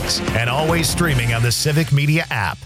Sports, and always streaming on the Civic Media app.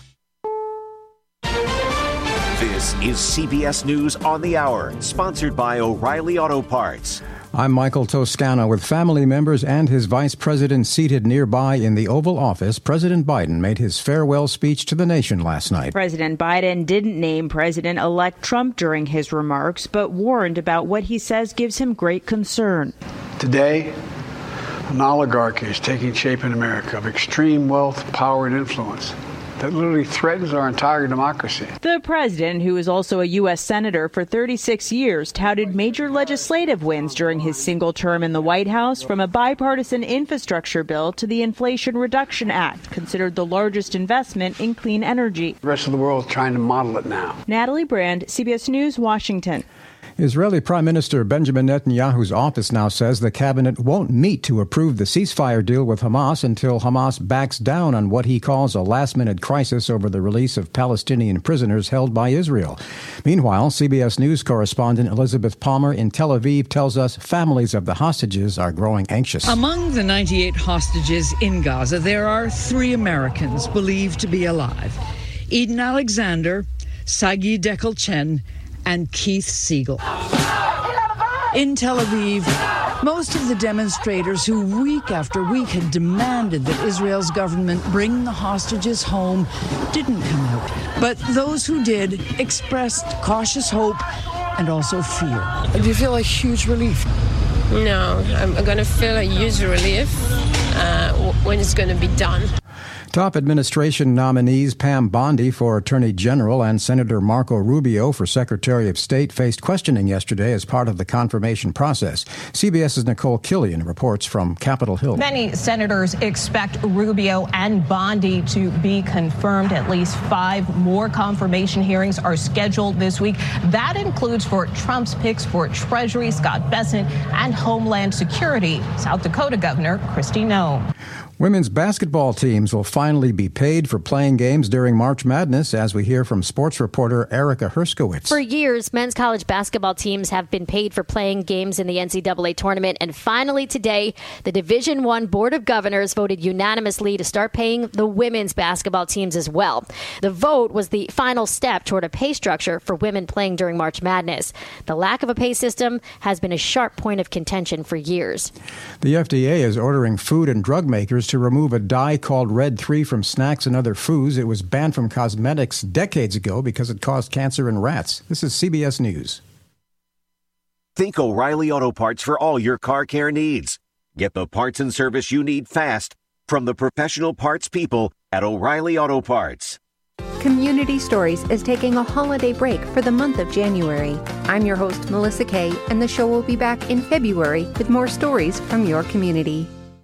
This is CBS News on the Hour, sponsored by O'Reilly Auto Parts. I'm Michael Toscano. With family members and his vice president seated nearby in the Oval Office, President Biden made his farewell speech to the nation last night. President Biden didn't name President-elect Trump during his remarks, but warned about what he says gives him great concern. Today, an oligarchy is taking shape in America of extreme wealth, power, and influence that literally threatens our entire democracy. The president, who is also a U.S. Senator for 36 years, touted major legislative wins during his single term in the White House, from a bipartisan infrastructure bill to the Inflation Reduction Act, considered the largest investment in clean energy. The rest of the world is trying to model it now. Natalie Brand, CBS News, Washington. Israeli Prime Minister Benjamin Netanyahu's office now says the cabinet won't meet to approve the ceasefire deal with Hamas until Hamas backs down on what he calls a last-minute crisis over the release of Palestinian prisoners held by Israel. Meanwhile, CBS News correspondent Elizabeth Palmer in Tel Aviv tells us families of the hostages are growing anxious. Among the 98 hostages in Gaza, there are 3 Americans believed to be alive: Eden Alexander, Sagi Dekel-Chen, and Keith Siegel. In Tel Aviv, most of the demonstrators who week after week had demanded that Israel's government bring the hostages home didn't come out. But those who did expressed cautious hope and also fear. Do you feel a huge relief? No, I'm going to feel a huge relief when it's going to be done. Top administration nominees Pam Bondi for Attorney General and Senator Marco Rubio for Secretary of State faced questioning yesterday as part of the confirmation process. CBS's Nicole Killian reports from Capitol Hill. Many senators expect Rubio and Bondi to be confirmed. At least 5 more confirmation hearings are scheduled this week. That includes for Trump's picks for Treasury, Scott Bessent, and Homeland Security, South Dakota Governor Kristi Noem. Women's basketball teams will finally be paid for playing games during March Madness, as we hear from sports reporter Erica Herskowitz. For years, men's college basketball teams have been paid for playing games in the NCAA tournament, and finally today, the Division I Board of Governors voted unanimously to start paying the women's basketball teams as well. The vote was the final step toward a pay structure for women playing during March Madness. The lack of a pay system has been a sharp point of contention for years. The FDA is ordering food and drug makers to remove a dye called Red 3 from snacks and other foods. It was banned from cosmetics decades ago because it caused cancer in rats. This is CBS News. Think O'Reilly Auto Parts for all your car care needs. Get the parts and service you need fast from the professional parts people at O'Reilly Auto Parts. Community Stories is taking a holiday break for the month of January. I'm your host, Melissa Kay, and the show will be back in February with more stories from your community.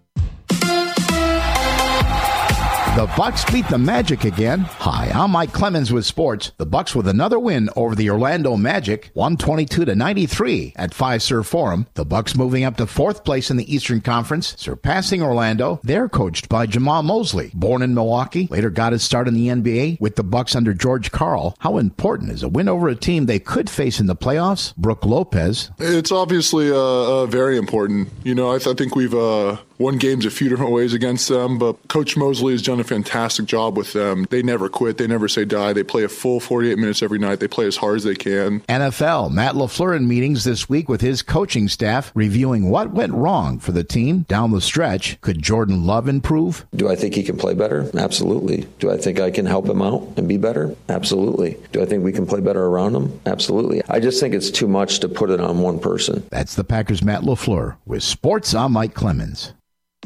The Bucks beat the Magic again. Hi, I'm Mike Clemens with sports. The Bucks with another win over the Orlando Magic, 122-93 at Fiserv Forum. The Bucks moving up to 4th place in the Eastern Conference, surpassing Orlando. They're coached by Jamal Mosley, born in Milwaukee, later got his start in the NBA with the Bucks under George Karl. How important is a win over a team they could face in the playoffs? Brooke Lopez. It's obviously very important. You know, I think we've won games a few different ways against them, but Coach Mosley has done a fantastic job with them. They never quit. They never say die. They play a full 48 minutes every night. They play as hard as they can. NFL, Matt LaFleur in meetings this week with his coaching staff, reviewing what went wrong for the team down the stretch. Could Jordan Love improve? Do I think he can play better? Absolutely. Do I think I can help him out and be better? Absolutely. Do I think we can play better around him? Absolutely. I just think it's too much to put it on one person. That's the Packers' Matt LaFleur. With sports, I'm Mike Clemens.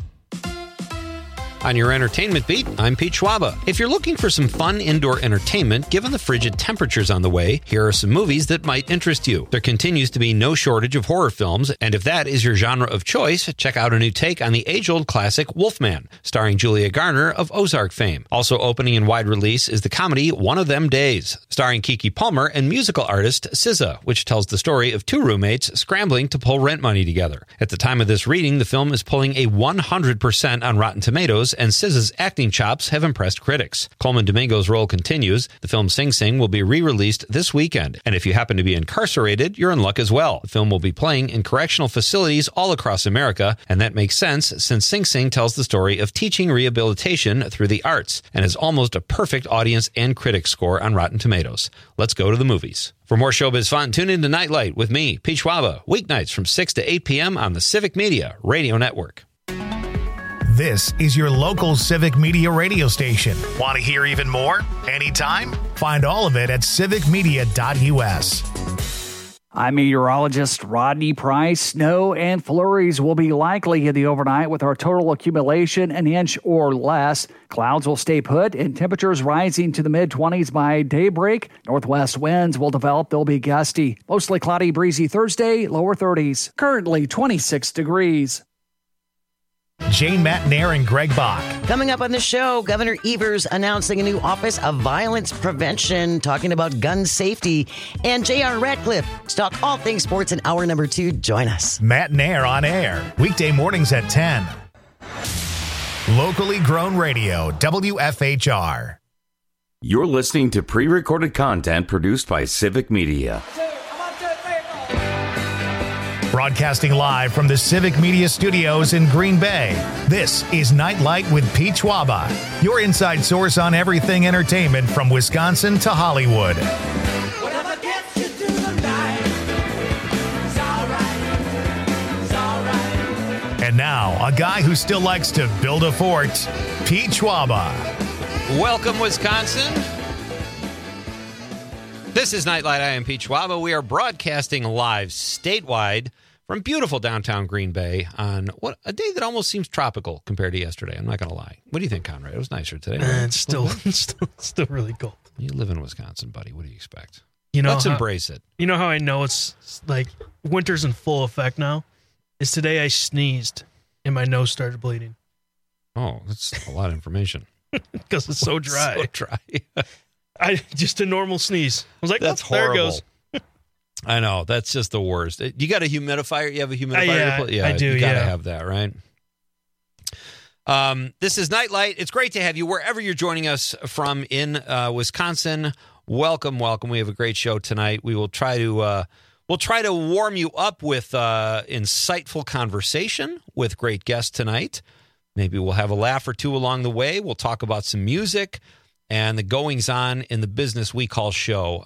On your entertainment beat, I'm Pete Schwaba. If you're looking for some fun indoor entertainment, given the frigid temperatures on the way, here are some movies that might interest you. There continues to be no shortage of horror films, and if that is your genre of choice, check out a new take on the age-old classic Wolfman, starring Julia Garner of Ozark fame. Also opening in wide release is the comedy One of Them Days, starring Keke Palmer and musical artist SZA, which tells the story of 2 roommates scrambling to pull rent money together. At the time of this reading, the film is pulling a 100% on Rotten Tomatoes, Tomatoes, and SZA's acting chops have impressed critics. Coleman Domingo's role continues. The film Sing Sing will be re-released this weekend, and if you happen to be incarcerated, you're in luck as well. The film will be playing in correctional facilities all across America, and that makes sense since Sing Sing tells the story of teaching rehabilitation through the arts and is almost a perfect audience and critic score on Rotten Tomatoes. Let's go to the movies. For more showbiz fun, tune in to Nightlight with me, Pete Schwaba, weeknights from 6 to 8 p.m. on the Civic Media Radio Network. This is your local Civic Media radio station. Want to hear even more? Anytime? Find all of it at civicmedia.us. I'm meteorologist Rodney Price. Snow and flurries will be likely in the overnight with our total accumulation an inch or less. Clouds will stay put and temperatures rising to the mid-20s by daybreak. Northwest winds will develop. They'll be gusty. Mostly cloudy, breezy Thursday, lower 30s. Currently 26 degrees. Jane Matnair and Greg Bach. Coming up on the show, Governor Evers announcing a new Office of Violence Prevention, talking about gun safety, and J.R. Ratcliffe. Talk all things sports in hour number 2. Join us. Matnair on air, weekday mornings at 10. Locally grown radio, WFHR. You're listening to pre-recorded content produced by Civic Media. Broadcasting live from the Civic Media Studios in Green Bay, this is Nightlight with Pete Schwaba, your inside source on everything entertainment from Wisconsin to Hollywood. And now, a guy who still likes to build a fort, Pete Schwaba. Welcome, Wisconsin. This is Nightlight. I am Pete Schwaba. We are broadcasting live statewide from beautiful downtown Green Bay on what a day that almost seems tropical compared to yesterday. I'm not going to lie. What do you think, Conrad? It was nicer today. Right? It's still really cold. You live in Wisconsin, buddy. What do you expect? Let's embrace it. You know how I know it's like winter's in full effect now? Is today I sneezed and my nose started bleeding. Oh, that's a lot of information. Because it's so dry. So dry. Just a normal sneeze. I was like, that's horrible. There it goes. I know. That's just the worst. You got a humidifier? You have a humidifier? Yeah, I do. You got to have that, right? This is Nightlight. It's great to have you wherever you're joining us from in Wisconsin. Welcome. We have a great show tonight. We will try to warm you up with insightful conversation with great guests tonight. Maybe we'll have a laugh or two along the way. We'll talk about some music and the goings-on in the business we call show.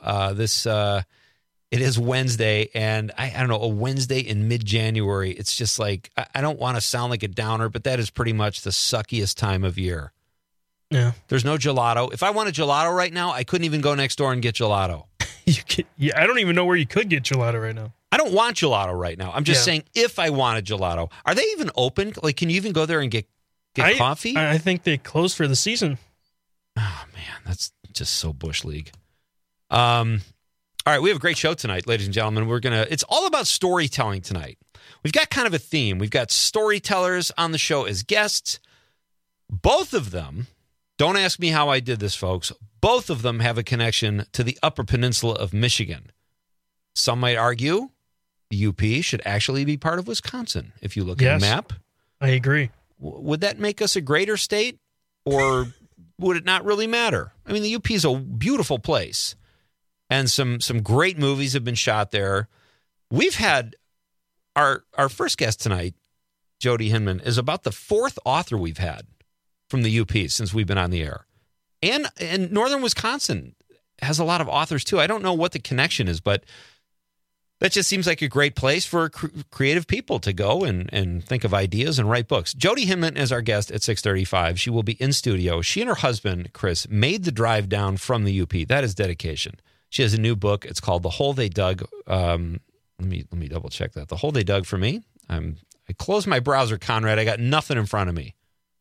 It is Wednesday, and I don't know, a Wednesday in mid-January, it's just like, I don't want to sound like a downer, but that is pretty much the suckiest time of year. Yeah. There's no gelato. If I want a gelato right now, I couldn't even go next door and get gelato. I don't even know where you could get gelato right now. I don't want gelato right now. I'm just saying if I wanted gelato. Are they even open? Like, can you even go there and get coffee? I think they closed for the season. Oh, man, that's just so Bush League. All right, we have a great show tonight, ladies and gentlemen. It's all about storytelling tonight. We've got kind of a theme. We've got storytellers on the show as guests. Both of them, don't ask me how I did this, folks, both of them have a connection to the Upper Peninsula of Michigan. Some might argue the UP should actually be part of Wisconsin, if you look at the map. I agree. Would that make us a greater state, or would it not really matter? I mean, the UP is a beautiful place. And some great movies have been shot there. We've had our first guest tonight, Jody Hinman, is about the fourth author we've had from the UP since we've been on the air. And northern Wisconsin has a lot of authors too. I don't know what the connection is, but that just seems like a great place for creative people to go and think of ideas and write books. Jody Hinman is our guest at 6:35. She will be in studio. She and her husband, Chris, made the drive down from the UP. That is dedication. She has a new book. It's called The Hole They Dug. Let me double check that. The Hole They Dug for Me. I closed my browser, Conrad. I got nothing in front of me.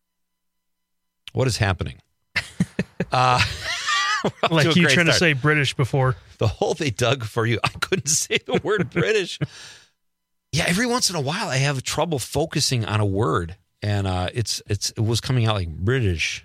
What is happening? Like you trying to say British before. The Hole They Dug for You. I couldn't say the word British. Yeah, every once in a while I have trouble focusing on a word, and it was coming out like British.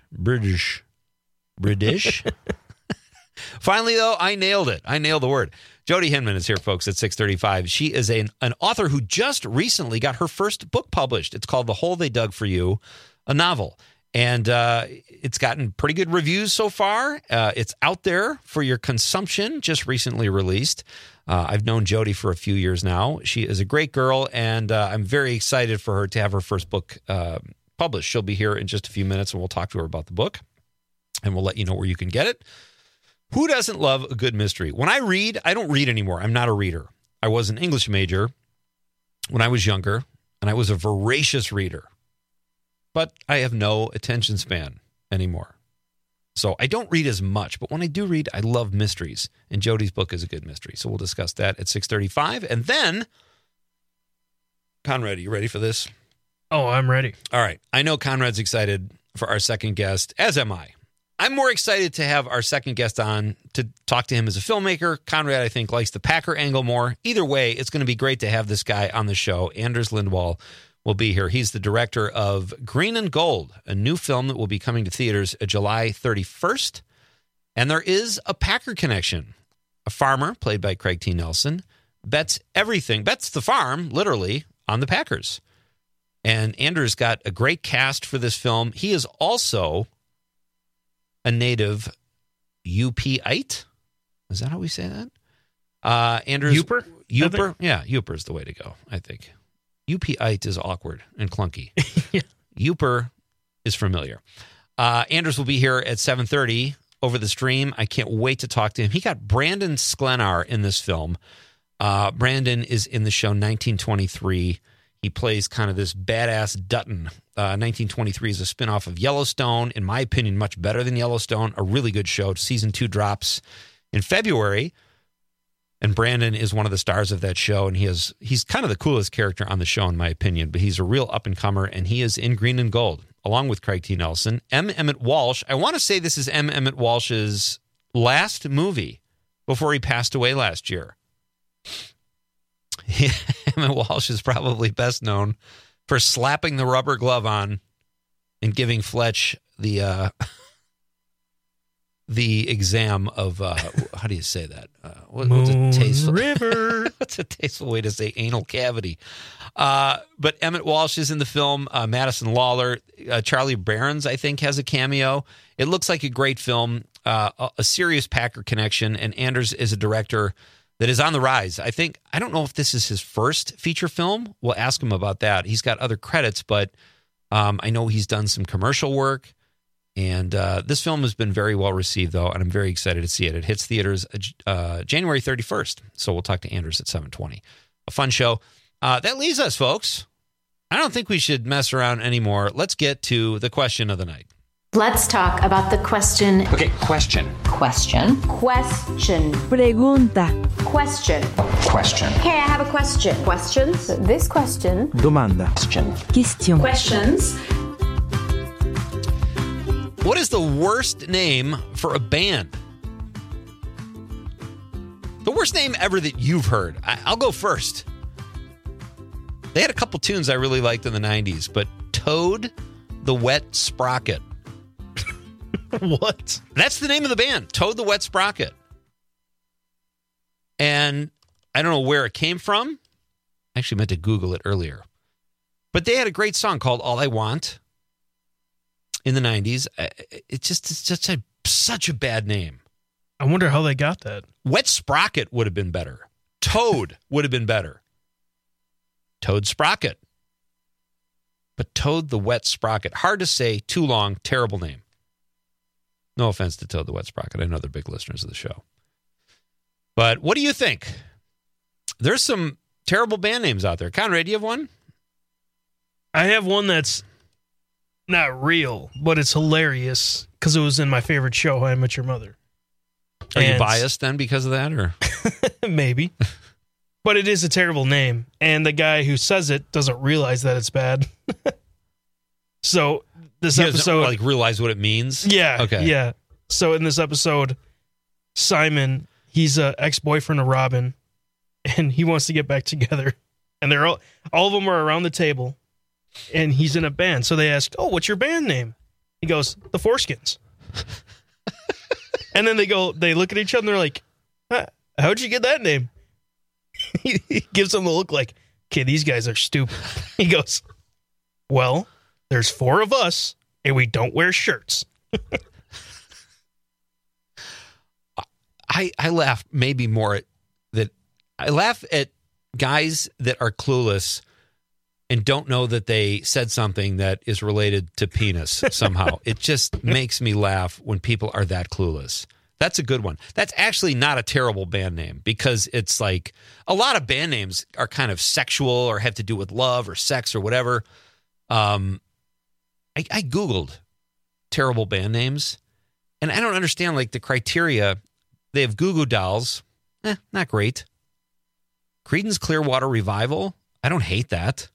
Finally, though, I nailed it. I nailed the word. Jody Hinman is here, folks, at 6:35. She is an author who just recently got her first book published. It's called The Hole They Dug for You, a novel. And it's gotten pretty good reviews so far. It's out there for your consumption, just recently released. I've known Jody for a few years now. She is a great girl, and I'm very excited for her to have her first book published. She'll be here in just a few minutes, and we'll talk to her about the book, and we'll let you know where you can get it. Who doesn't love a good mystery? When I read, I don't read anymore. I'm not a reader. I was an English major when I was younger, and I was a voracious reader. But I have no attention span anymore. So I don't read as much, but when I do read, I love mysteries. And Jody's book is a good mystery. So we'll discuss that at 6:35. And then, Conrad, are you ready for this? Oh, I'm ready. All right. I know Conrad's excited for our second guest, as am I. I'm more excited to have our second guest on to talk to him as a filmmaker. Conrad, I think, likes the Packer angle more. Either way, it's going to be great to have this guy on the show. Anders Lindwall will be here. He's the director of Green and Gold, a new film that will be coming to theaters July 31st. And there is a Packer connection. A farmer, played by Craig T. Nelson, bets the farm, literally, on the Packers. And Anders got a great cast for this film. He is also a native UP-ite. Is that how we say that? Anders Uper? Uper? Yeah, Uper is the way to go, I think. UP-ite is awkward and clunky. Yeah. Uper is familiar. Anders will be here at 7:30 over the stream. I can't wait to talk to him. He got Brandon Sklenar in this film. Brandon is in the show 1923. He plays kind of this badass Dutton. 1923 is a spinoff of Yellowstone. In my opinion, much better than Yellowstone. A really good show. Season 2 drops in February. And Brandon is one of the stars of that show. And he's kind of the coolest character on the show, in my opinion. But he's a real up-and-comer. And he is in Green and Gold, along with Craig T. Nelson. M. Emmett Walsh. I want to say this is M. Emmett Walsh's last movie before he passed away last year. Emmett Walsh is probably best known for slapping the rubber glove on and giving Fletch the exam of how do you say that? What's a tasteful River? What's a tasteful way to say anal cavity? But Emmett Walsh is in the film. Madison Lawler, Charlie Barons, I think, has a cameo. It looks like a great film, a serious Packer connection, and Anders is a director that is on the rise. I don't know if this is his first feature film. We'll ask him about that. He's got other credits, but I know he's done some commercial work. And this film has been very well received, though, and I'm very excited to see it. It hits theaters January 31st, so we'll talk to Anders at 7:20. A fun show. That leaves us, folks. I don't think we should mess around anymore. Let's get to the question of the night. Let's talk about the question. Okay, question. Question. Question. Pregunta. Question. Question. Hey, I have a question. Questions? This question. Domanda. Question. Questions. What is the worst name for a band? The worst name ever that you've heard. I'll go first. They had a couple tunes I really liked in the 90s, but Toad the Wet Sprocket. What? That's the name of the band, Toad the Wet Sprocket. And I don't know where it came from. I actually meant to Google it earlier. But they had a great song called All I Want in the 90s. It's such a bad name. I wonder how they got that. Wet Sprocket would have been better. Toad would have been better. Toad Sprocket. But Toad the Wet Sprocket. Hard to say, too long, terrible name. No offense to Toad the Wet Sprocket. I know they're big listeners of the show. But what do you think? There's some terrible band names out there. Conrad, do you have one? I have one that's not real, but it's hilarious because it was in my favorite show, How I Met Your Mother. Are you biased then because of that? Or maybe. But it is a terrible name, and the guy who says it doesn't realize that it's bad. So this episode, like, realize what it means? Yeah. Okay. Yeah. So in this episode, Simon, he's an ex-boyfriend of Robin, and he wants to get back together. And they're all of them are around the table, and he's in a band. So they ask, "Oh, what's your band name?" He goes, "The Foreskins." And then they look at each other and they're like, "How'd you get that name?" He gives them the look like, "Okay, these guys are stupid." He goes, "Well, there's 4 of us and we don't wear shirts. I laugh maybe more at that. I laugh at guys that are clueless and don't know that they said something that is related to penis somehow. It just makes me laugh when people are that clueless. That's a good one. That's actually not a terrible band name because it's like a lot of band names are kind of sexual or have to do with love or sex or whatever. I Googled terrible band names and I don't understand like the criteria. They have Goo Goo Dolls. Not great. Creedence Clearwater Revival. I don't hate that.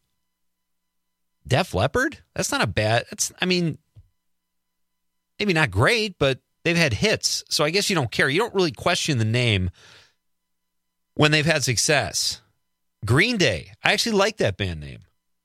Def Leppard? That's not a bad... maybe not great, but they've had hits. So I guess you don't care. You don't really question the name when they've had success. Green Day. I actually like that band name.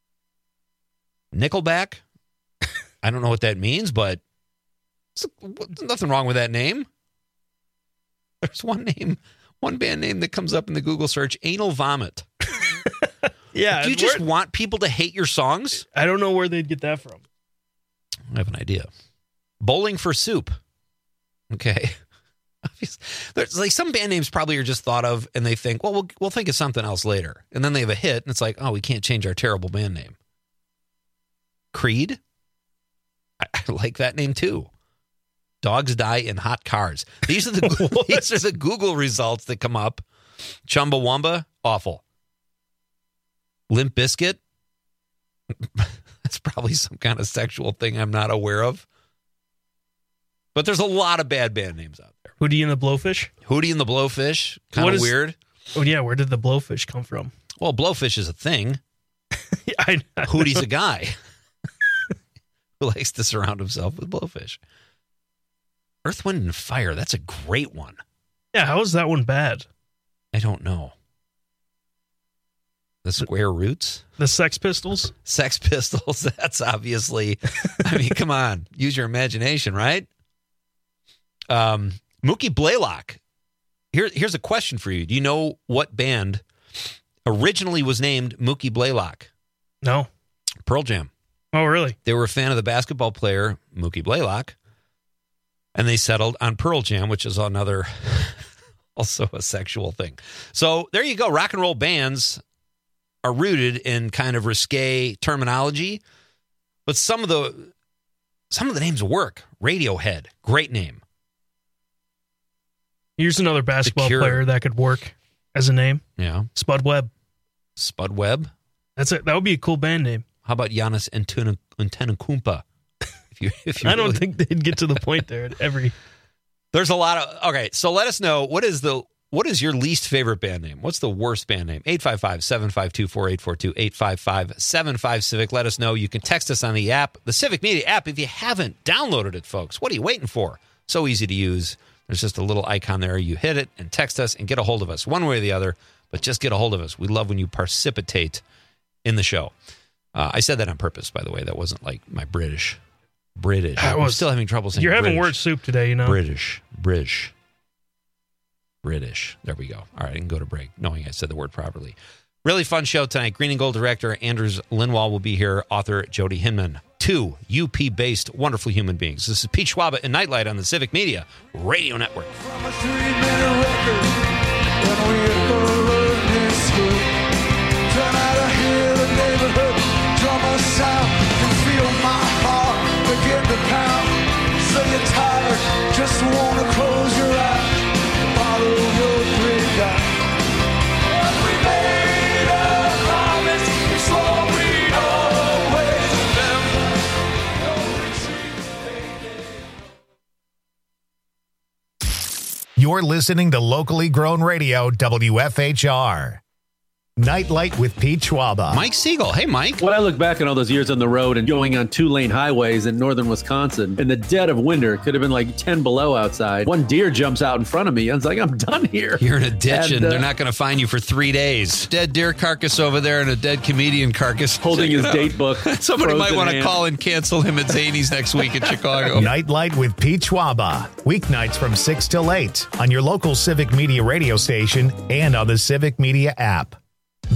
Nickelback. I don't know what that means, but there's nothing wrong with that name. There's one band name that comes up in the Google search, Anal Vomit. Yeah. Do you just want people to hate your songs? I don't know where they'd get that from. I have an idea. Bowling for Soup. Okay. There's like some band names probably are just thought of and they think, well, we'll think of something else later. And then they have a hit and it's like, oh, we can't change our terrible band name. Creed. I like that name too. Dogs Die in Hot Cars. These are the Google results that come up. Chumbawamba, awful. Limp Bizkit. That's probably some kind of sexual thing I'm not aware of. But there's a lot of bad band names out there. Hootie and the Blowfish? Hootie and the Blowfish. Kind of weird. Oh, yeah. Where did the Blowfish come from? Well, Blowfish is a thing. I Hootie's a guy who likes to surround himself with blowfish. Earth, Wind, and Fire. That's a great one. Yeah, how is that one bad? I don't know. The Square Roots? The Sex Pistols? Sex Pistols. That's obviously, I mean, come on. Use your imagination, right? Mookie Blaylock. Here's a question for you. Do you know what band originally was named Mookie Blaylock? No. Pearl Jam. Oh, really? They were a fan of the basketball player Mookie Blaylock. And they settled on Pearl Jam, which is another, also a sexual thing. So there you go. Rock and roll bands are rooted in kind of risque terminology, but some of the names work. Radiohead, great name. Here's another basketball player that could work as a name. Yeah, Spud Webb. Spud Webb. That would be a cool band name. How about Giannis Antetokounmpo? If you I don't think they'd get to the point there at every. There's a lot of okay. So let us know what is your least favorite band name? What's the worst band name? 855-752-4842, 855-75-CIVIC. Let us know. You can text us on the app, the Civic Media app. If you haven't downloaded it, folks, what are you waiting for? So easy to use. There's just a little icon there. You hit it and text us and get a hold of us one way or the other, but just get a hold of us. We love when you precipitate in the show. I said that on purpose, by the way. That wasn't like my British. I'm still having trouble saying You're having British. word soup today, you know. British. There we go. All right, I can go to break knowing I said the word properly. Really fun show tonight. Green and Gold director Anders Lindwall will be here. Author Jody Hinman. 2 UP-based wonderful human beings. This is Pete Schwaba and Nightlight on the Civic Media Radio Network. Just wanna close your eyes, follow your dream down. We made a promise, we swore we'd always remember. You're listening to locally grown radio, WFHR. Nightlight with Pete Schwaba. Mike Siegel. Hey, Mike. When I look back on all those years on the road and going on 2-lane highways in northern Wisconsin, in the dead of winter, it could have been like 10 below outside. One deer jumps out in front of me. I was like, I'm done here. You're in a ditch and they're not going to find you for 3 days. Dead deer carcass over there and a dead comedian carcass. Holding his date book. Somebody might want to call and cancel him at Zany's next week in Chicago. Nightlight with Pete Schwaba. Weeknights from 6 till 8 on your local Civic Media radio station and on the Civic Media app.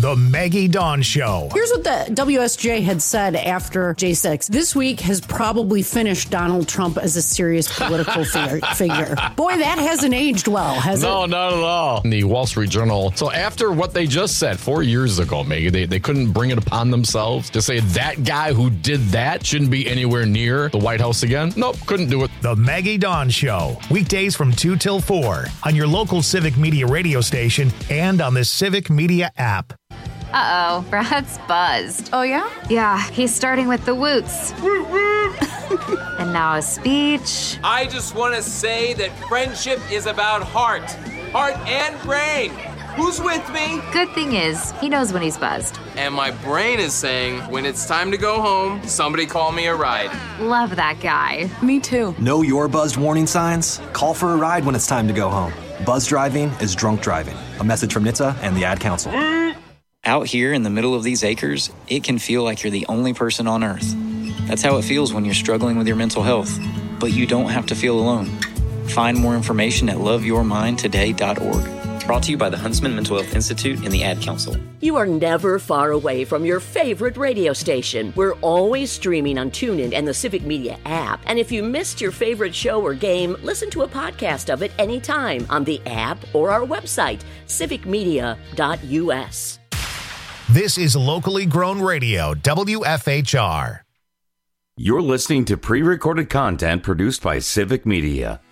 The Maggie Dawn Show. Here's what the WSJ had said after J6. This week has probably finished Donald Trump as a serious political figure. Boy, that hasn't aged well, has it? No, not at all. The Wall Street Journal. So after what they just said 4 years ago, Maggie, they couldn't bring it upon themselves to say that guy who did that shouldn't be anywhere near the White House again. Nope, couldn't do it. The Maggie Dawn Show. Weekdays from 2 till 4 on your local Civic Media radio station and on the Civic Media app. Uh-oh, Brad's buzzed. Oh, yeah? Yeah, he's starting with the woots. And now a speech. I just want to say that friendship is about heart and brain. Who's with me? Good thing is, he knows when he's buzzed. And my brain is saying, when it's time to go home, somebody call me a ride. Love that guy. Me too. Know your buzzed warning signs? Call for a ride when it's time to go home. Buzz driving is drunk driving. A message from NHTSA and the Ad Council. Out here in the middle of these acres, it can feel like you're the only person on Earth. That's how it feels when you're struggling with your mental health. But you don't have to feel alone. Find more information at loveyourmindtoday.org. Brought to you by the Huntsman Mental Health Institute and the Ad Council. You are never far away from your favorite radio station. We're always streaming on TuneIn and the Civic Media app. And if you missed your favorite show or game, listen to a podcast of it anytime on the app or our website, civicmedia.us. This is locally grown radio, WFHR. You're listening to pre-recorded content produced by Civic Media.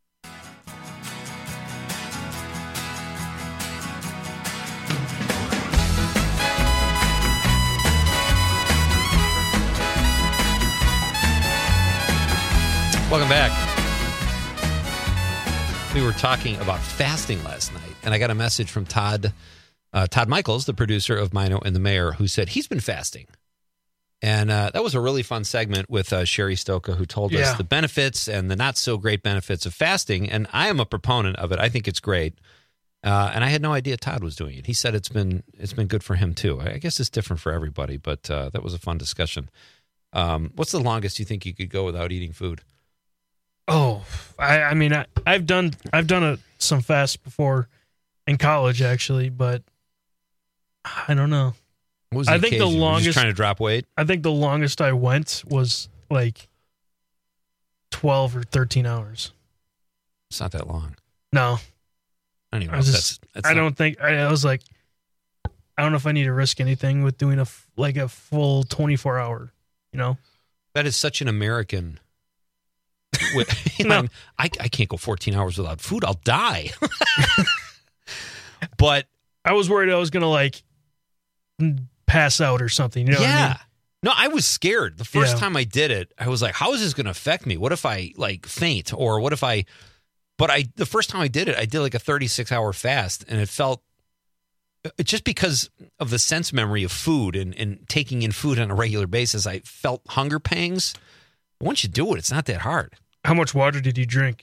Welcome back. We were talking about fasting last night, and I got a message from Todd Michaels, the producer of Mino and the Mayor, who said he's been fasting. And that was a really fun segment with Sherry Stoka, who told us the benefits and the not-so-great benefits of fasting. And I am a proponent of it. I think it's great. And I had no idea Todd was doing it. He said it's been good for him, too. I guess it's different for everybody, but that was a fun discussion. What's the longest you think you could go without eating food? Oh, I mean, I've done some fasts before in college, actually, but I don't know. What was the occasion? The longest, just trying to drop weight? I think the longest I went was like 12 or 13 hours. It's not that long. No. Anyway, I was I don't know if I need to risk anything with doing a full 24-hour, you know? That is such an American. No. I can't go 14 hours without food. I'll die. But I was worried I was going to pass out or something. You know what I mean? No, I was scared. The first time I did it, I was like, how is this going to affect me? What if I faint? Or what if the first time I did it, I did a 36-hour fast, and it felt, just because of the sense memory of food and taking in food on a regular basis, I felt hunger pangs. Once you do it, it's not that hard. How much water did you drink?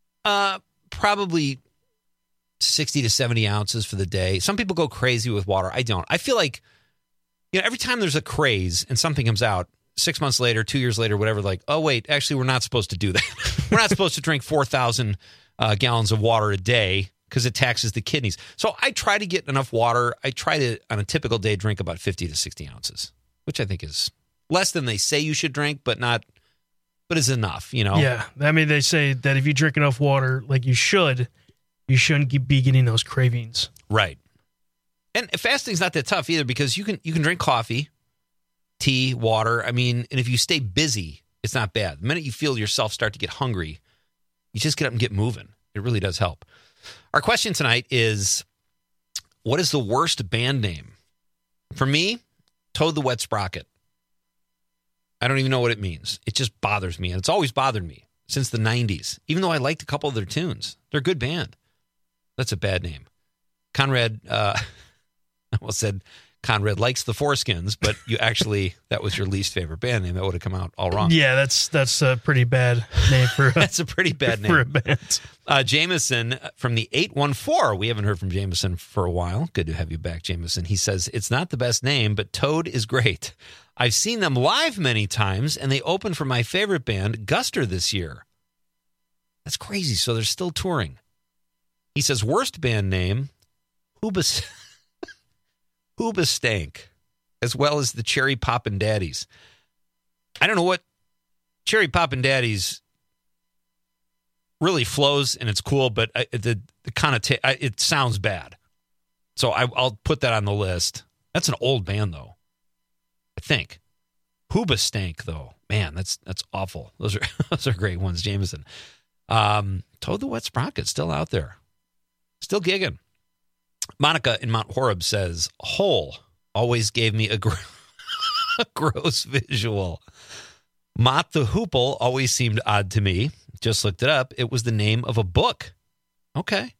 Probably 60 to 70 ounces for the day. Some people go crazy with water. I don't. I feel like, every time there's a craze and something comes out, 6 months later, 2 years later, whatever, oh, wait, actually, we're not supposed to do that. We're not supposed to drink 4,000 gallons of water a day because it taxes the kidneys. So I try to get enough water. I try to, on a typical day, drink about 50 to 60 ounces, which I think is less than they say you should drink, but is enough, Yeah. I mean, they say that if you drink enough water like you shouldn't be getting those cravings. Right. And fasting's not that tough either, because you can drink coffee, tea, water. I mean, and if you stay busy, it's not bad. The minute you feel yourself start to get hungry, you just get up and get moving. It really does help. Our question tonight is, what is the worst band name? For me, Toad the Wet Sprocket. I don't even know what it means. It just bothers me, and it's always bothered me since the 90s, even though I liked a couple of their tunes. They're a good band. That's a bad name. Conrad, I almost said Conrad likes the Foreskins, but that was your least favorite band name. That would have come out all wrong. Yeah, that's a pretty bad name for that's a pretty bad name for a band. Jameson from the 814. We haven't heard from Jameson for a while. Good to have you back, Jameson. He says, it's not the best name, but Toad is great. I've seen them live many times, and they opened for my favorite band, Guster, this year. That's crazy. So they're still touring. He says, worst band name, Hoobastank, as well as the Cherry Poppin' Daddies. I don't know what Cherry Poppin' Daddies really flows and it's cool, but the it sounds bad. So I'll put that on the list. That's an old band, though, I think. Hoobastank, though. Man, that's awful. Those are great ones, Jameson. Toad the Wet Sprocket, still out there. Still gigging. Monica in Mount Horeb says, Hole always gave me a gross visual. Mott the Hoople always seemed odd to me. Just looked it up. It was the name of a book. Okay.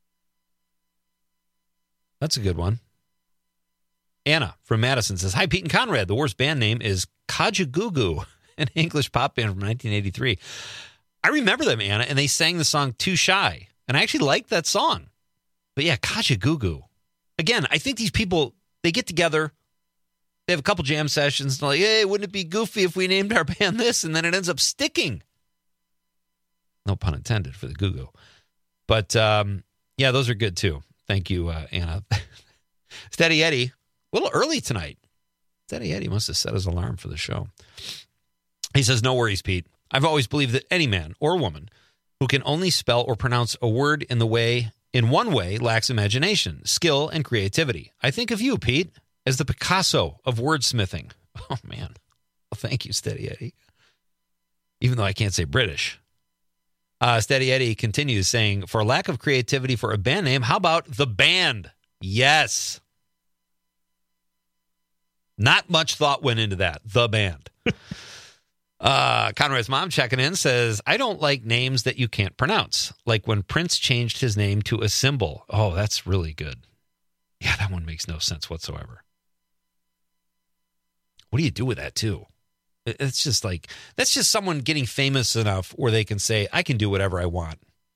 That's a good one. Anna from Madison says, Hi, Pete and Conrad. The worst band name is Kajagoogoo, an English pop band from 1983. I remember them, Anna, and they sang the song Too Shy. And I actually liked that song. But yeah, Kajagoogoo. Again, I think these people, they get together, they have a couple jam sessions, and they're like, hey, wouldn't it be goofy if we named our band this? And then it ends up sticking. No pun intended for the Goo-Goo. But yeah, those are good too. Thank you, Anna. Steady Eddie, a little early tonight. Steady Eddie must have set his alarm for the show. He says, no worries, Pete. I've always believed that any man or woman who can only spell or pronounce a word in one way lacks imagination, skill, and creativity. I think of you, Pete, as the Picasso of wordsmithing. Oh, man. Well, thank you, Steady Eddie. Even though I can't say British. Steady Eddie continues saying, for lack of creativity for a band name, how about The Band? Yes. Not much thought went into that. The Band. Conrad's mom checking in says, I don't like names that you can't pronounce. Like when Prince changed his name to a symbol. Oh, that's really good. Yeah, that one makes no sense whatsoever. What do you do with that, too? It's just like, that's just someone getting famous enough where they can say, I can do whatever I want.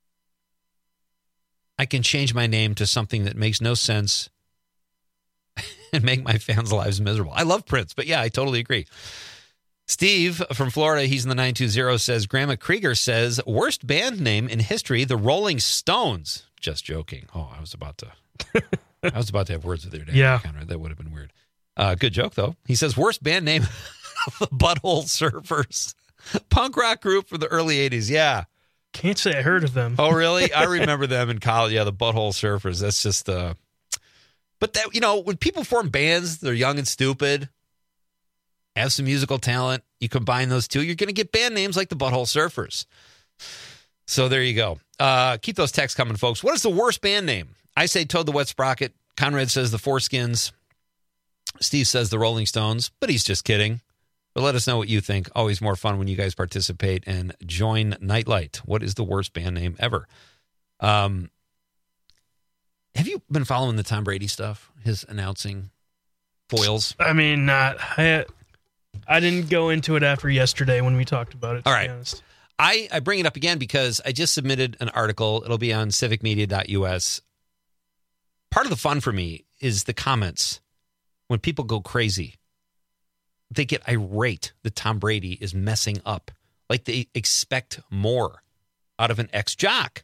I can change my name to something that makes no sense and make my fans' lives miserable. I love Prince, but yeah, I totally agree. Steve from Florida, he's in the 920, says, Grandma Krieger says, worst band name in history, the Rolling Stones. Just joking. Oh, I was about to have words with your dad. Yeah. Conrad. That would have been weird. Good joke, though. He says, worst band name, the Butthole Surfers. Punk rock group from the early 80s. Yeah. Can't say I heard of them. Oh, really? I remember them in college. Yeah, the Butthole Surfers. That's just, but that, when people form bands, they're young and stupid, have some musical talent, you combine those two, you're going to get band names like the Butthole Surfers. So there you go. Keep those texts coming, folks. What is the worst band name? I say Toad the Wet Sprocket. Conrad says the Foreskins. Steve says the Rolling Stones, but he's just kidding. But let us know what you think. Always more fun when you guys participate and join Nightlight. What is the worst band name ever? Have you been following the Tom Brady stuff? His announcing foils? I mean, not. I didn't go into it after yesterday when we talked about it, to be honest. I bring it up again because I just submitted an article. It'll be on civicmedia.us. Part of the fun for me is the comments. When people go crazy, they get irate that Tom Brady is messing up. Like they expect more out of an ex-jock.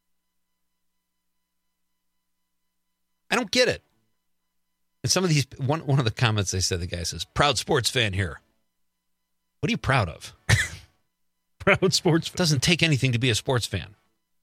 I don't get it. And some of these, one of the comments they said, the guy says, proud sports fan here. What are you proud of? Proud sports fan. Doesn't take anything to be a sports fan.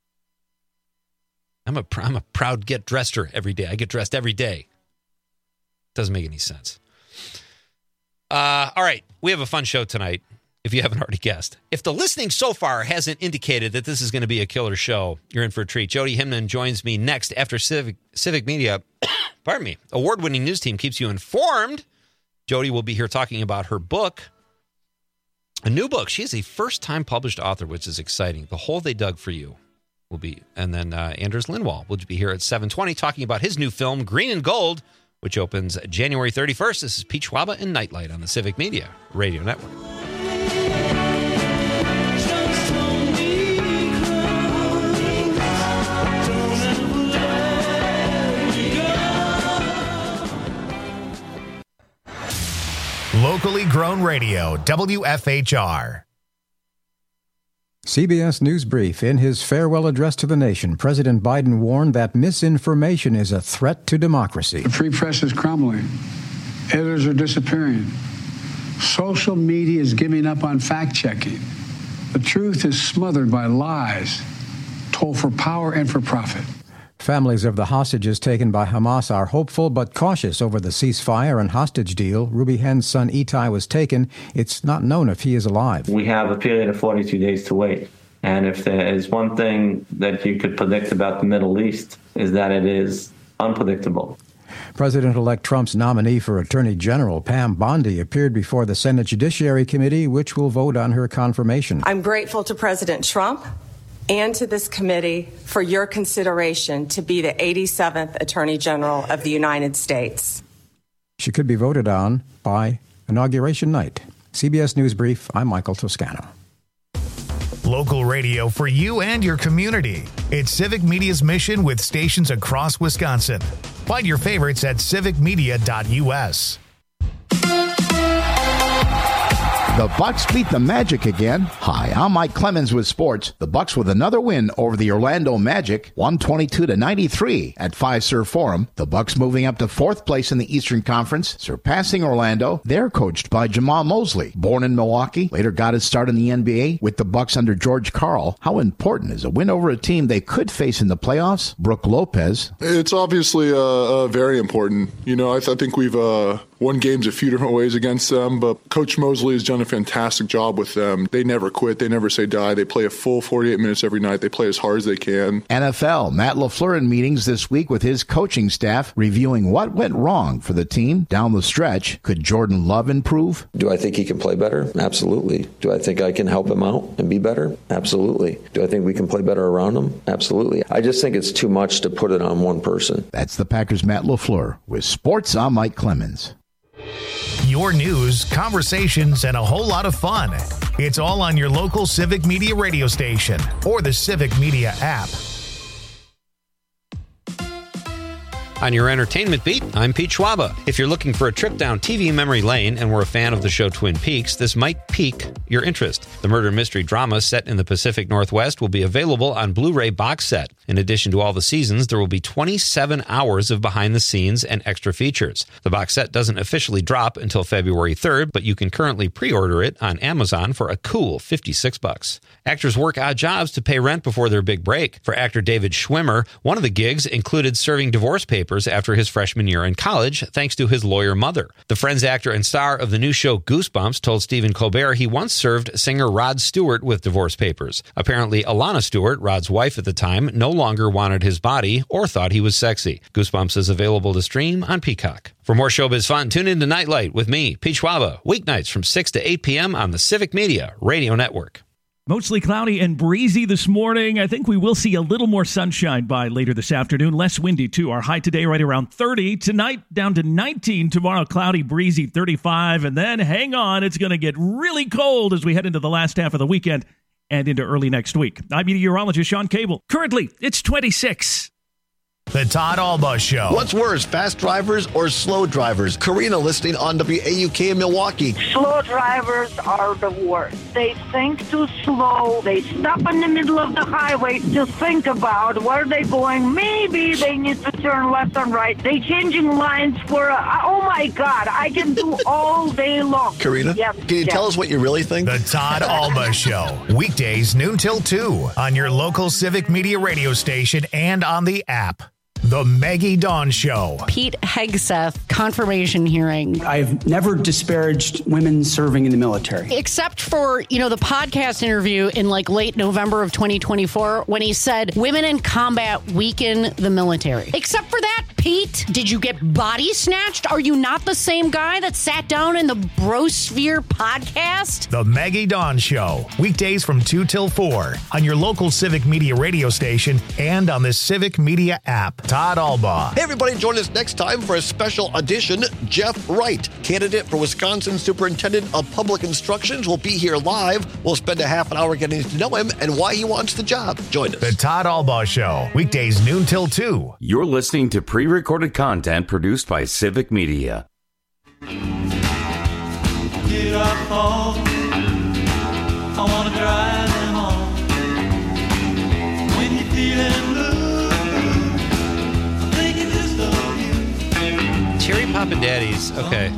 I'm a proud get dresser every day. I get dressed every day. Doesn't make any sense. All right. We have a fun show tonight, if you haven't already guessed. If the listening so far hasn't indicated that this is going to be a killer show, you're in for a treat. Jody Hinman joins me next after Civic Media. Pardon me. Award-winning news team keeps you informed. Jody will be here talking about her book. A new book. She is a first-time published author, which is exciting. The Hole They Dug for You will be. And then Anders Lindwall will be here at 7:20 talking about his new film, Green and Gold, which opens January 31st. This is Pete Schwaba and Nightlight on the Civic Media Radio Network. Locally grown radio, WFHR. CBS News Brief. In his farewell address to the nation, President Biden warned that misinformation is a threat to democracy. The free press is crumbling. Editors are disappearing. Social media is giving up on fact-checking. The truth is smothered by lies, told for power and for profit. Families of the hostages taken by Hamas are hopeful but cautious over the ceasefire and hostage deal. Ruby Hen's son Itai was taken. It's not known if he is alive. We have a period of 42 days to wait. And if there is one thing that you could predict about the Middle East, is that it is unpredictable. President-elect Trump's nominee for Attorney General, Pam Bondi, appeared before the Senate Judiciary Committee, which will vote on her confirmation. I'm grateful to President Trump and to this committee for your consideration to be the 87th Attorney General of the United States. She could be voted on by Inauguration Night. CBS News Brief, I'm Michael Toscano. Local radio for you and your community. It's Civic Media's mission with stations across Wisconsin. Find your favorites at civicmedia.us. The Bucks beat the Magic again. Hi, I'm Mike Clemens with sports. The Bucks with another win over the Orlando Magic, 122-93 at Fiserv Forum. The Bucks moving up to fourth place in the Eastern Conference, surpassing Orlando. They're coached by Jamal Mosley, born in Milwaukee, later got his start in the NBA with the Bucks under George Karl. How important is a win over a team they could face in the playoffs? Brooke Lopez. It's obviously very important. You know, I think we've won games a few different ways against them, but Coach Mosley has done a fantastic job with them. They never quit. They never say die. They play a full 48 minutes every night. They play as hard as they can. NFL, Matt LaFleur in meetings this week with his coaching staff, reviewing what went wrong for the team down the stretch. Could Jordan Love improve? Do I think he can play better? Absolutely. Do I think I can help him out and be better? Absolutely. Do I think we can play better around him? Absolutely. I just think it's too much to put it on one person. That's the Packers' Matt LaFleur. With sports, I'm Mike Clemens. Your news, conversations, and a whole lot of fun. It's all on your local Civic Media radio station or the Civic Media app. On your entertainment beat, I'm Pete Schwaba. If you're looking for a trip down TV memory lane and were a fan of the show Twin Peaks, this might pique your interest. The murder mystery drama set in the Pacific Northwest will be available on Blu-ray box set. In addition to all the seasons, there will be 27 hours of behind the scenes and extra features. The box set doesn't officially drop until February 3rd, but you can currently pre-order it on Amazon for a cool $56. Actors work odd jobs to pay rent before their big break. For actor David Schwimmer, one of the gigs included serving divorce papers after his freshman year in college, thanks to his lawyer mother. The Friends actor and star of the new show Goosebumps told Stephen Colbert he once served singer Rod Stewart with divorce papers. Apparently, Alana Stewart, Rod's wife at the time, no longer wanted his body or thought he was sexy. Goosebumps is available to stream on Peacock. For more showbiz fun, tune in to Nightlight with me, Pete Schwaba, weeknights from 6 to 8 p.m. on the Civic Media Radio Network. Mostly cloudy and breezy this morning. I think we will see a little more sunshine by later this afternoon. Less windy, too. Our high today right around 30. Tonight, down to 19. Tomorrow, cloudy, breezy, 35. And then, hang on, it's going to get really cold as we head into the last half of the weekend and into early next week. I'm meteorologist Sean Cable. Currently, it's 26. The Todd Alba Show. What's worse, fast drivers or slow drivers? Karina listening on WAUK in Milwaukee. Slow drivers are the worst. They think too slow. They stop in the middle of the highway to think about where they're going. Maybe they need to turn left and right. They changing lines for, oh my God, I can do all day long. Karina, can you tell us what you really think? The Todd Alba Show. Weekdays noon till 2 on your local Civic Media radio station and on the app. The Maggie Dawn Show. Pete Hegseth, confirmation hearing. I've never disparaged women serving in the military. Except for, the podcast interview in late November of 2024 when he said women in combat weaken the military. Except for that, Pete, did you get body snatched? Are you not the same guy that sat down in the Brosphere podcast? The Maggie Dawn Show. Weekdays from 2 till 4 on your local Civic Media radio station and on the Civic Media app. Todd Alba. Hey, everybody, join us next time for a special edition. Jeff Wright, candidate for Wisconsin Superintendent of Public Instructions, will be here live. We'll spend a half an hour getting to know him and why he wants the job. Join us. The Todd Alba Show. Weekdays noon till 2. You're listening to pre-recorded content produced by Civic Media. Get up, I want to drive them on. Poppin' Daddies. Okay.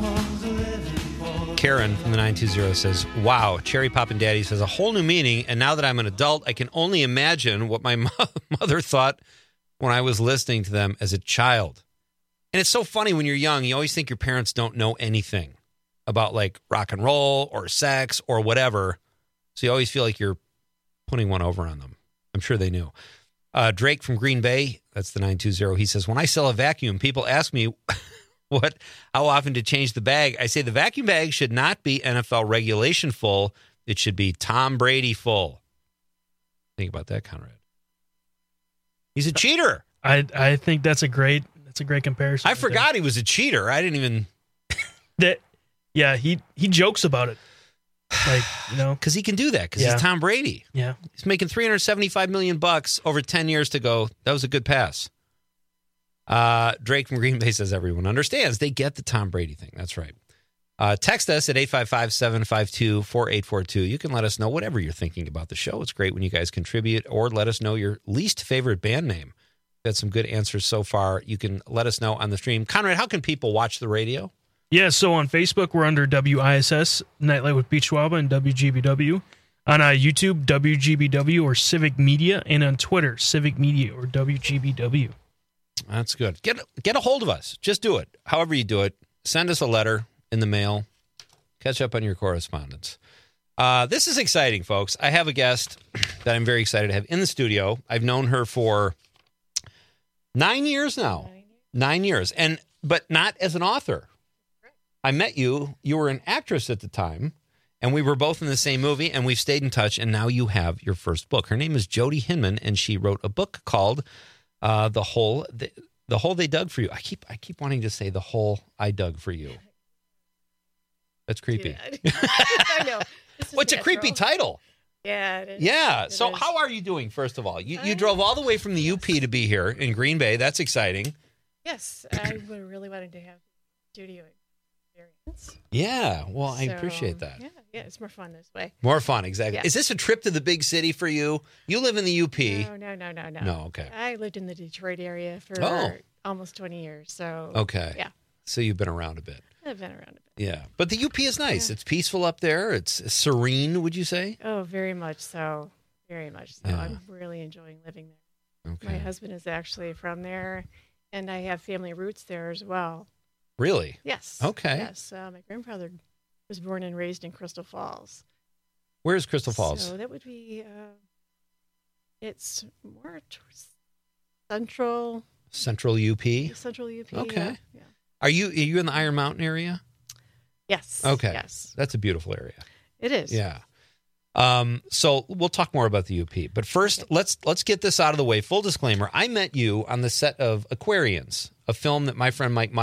Karen from the 920 says, wow, Cherry Poppin' Daddies has a whole new meaning, and now that I'm an adult, I can only imagine what my mother thought when I was listening to them as a child. And it's so funny when you're young, you always think your parents don't know anything about like rock and roll or sex or whatever. So you always feel like you're putting one over on them. I'm sure they knew. Drake from Green Bay, that's the 920. He says, when I sell a vacuum, people ask me how often to change the bag. I say the vacuum bag should not be NFL regulation full. It should be Tom Brady full. Think about that, Conrad. He's a cheater. I think that's a great comparison. I forgot he was a cheater. I didn't even Yeah, he jokes about it. Like, because he can do that because he's Tom Brady. Yeah. He's making $375 million over 10 years to go. That was a good pass. Drake from Green Bay says everyone understands. They get the Tom Brady thing. That's right. Text us at 855-752-4842. You can let us know whatever you're thinking about the show. It's great when you guys contribute, or let us know your least favorite band name. We've got some good answers so far. You can let us know on the stream. Conrad, how can people watch the radio? Yeah, so on Facebook, we're under WISS, Nightlight with Pete Schwaba, and WGBW. On YouTube, WGBW or Civic Media, and on Twitter, Civic Media or WGBW. That's good. Get a hold of us. Just do it. However you do it. Send us a letter in the mail. Catch up on your correspondence. This is exciting, folks. I have a guest that I'm very excited to have in the studio. I've known her for 9 years now. 9 years. But not as an author. I met you. You were an actress at the time, and we were both in the same movie, and we've stayed in touch, and now you have your first book. Her name is Jody Hinman, and she wrote a book called The Hole They Dug for You. I keep wanting to say The Hole I Dug for You. That's creepy. I know. What's a creepy title? Yeah, it is. Yeah. It So is. how are you doing, first of all? You drove all the way from the UP to be here in Green Bay. That's exciting. Yes, I would really wanted to have studio experience. Yeah. Well, I appreciate that. Yeah, it's more fun this way. More fun, exactly. Yeah. Is this a trip to the big city for you? You live in the UP. No. No, okay. I lived in the Detroit area for almost 20 years. So Okay. Yeah. So you've been around a bit. I've been around a bit. Yeah. But the UP is nice. It's peaceful up there. It's serene, would you say? Oh, very much so. Very much so. Yeah. I'm really enjoying living there. Okay. My husband is actually from there, and I have family roots there as well. Really? Yes. Okay. Yes. My grandfather was born and raised in Crystal Falls. Where's Crystal Falls? So that would be, it's more towards central. Central UP? Central UP. Okay. Yeah. Are you in the Iron Mountain area? Yes. Okay. Yes. That's a beautiful area. It is. Yeah. So we'll talk more about the UP. But first, let's get this out of the way. Full disclaimer, I met you on the set of Aquarians, a film that my friend Mike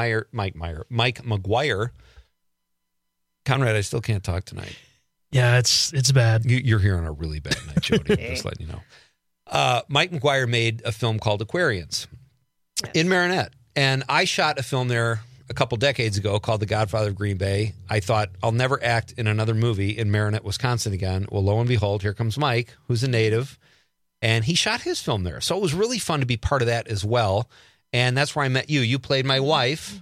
McGuire. Conrad, I still can't talk tonight. Yeah, it's bad. You're here on a really bad night, Jody. Just letting you know. Mike McGuire made a film called Aquarians in Marinette. And I shot a film there a couple decades ago called The Godfather of Green Bay. I thought, I'll never act in another movie in Marinette, Wisconsin again. Well, lo and behold, here comes Mike, who's a native, and he shot his film there. So it was really fun to be part of that as well. And that's where I met you. You played my wife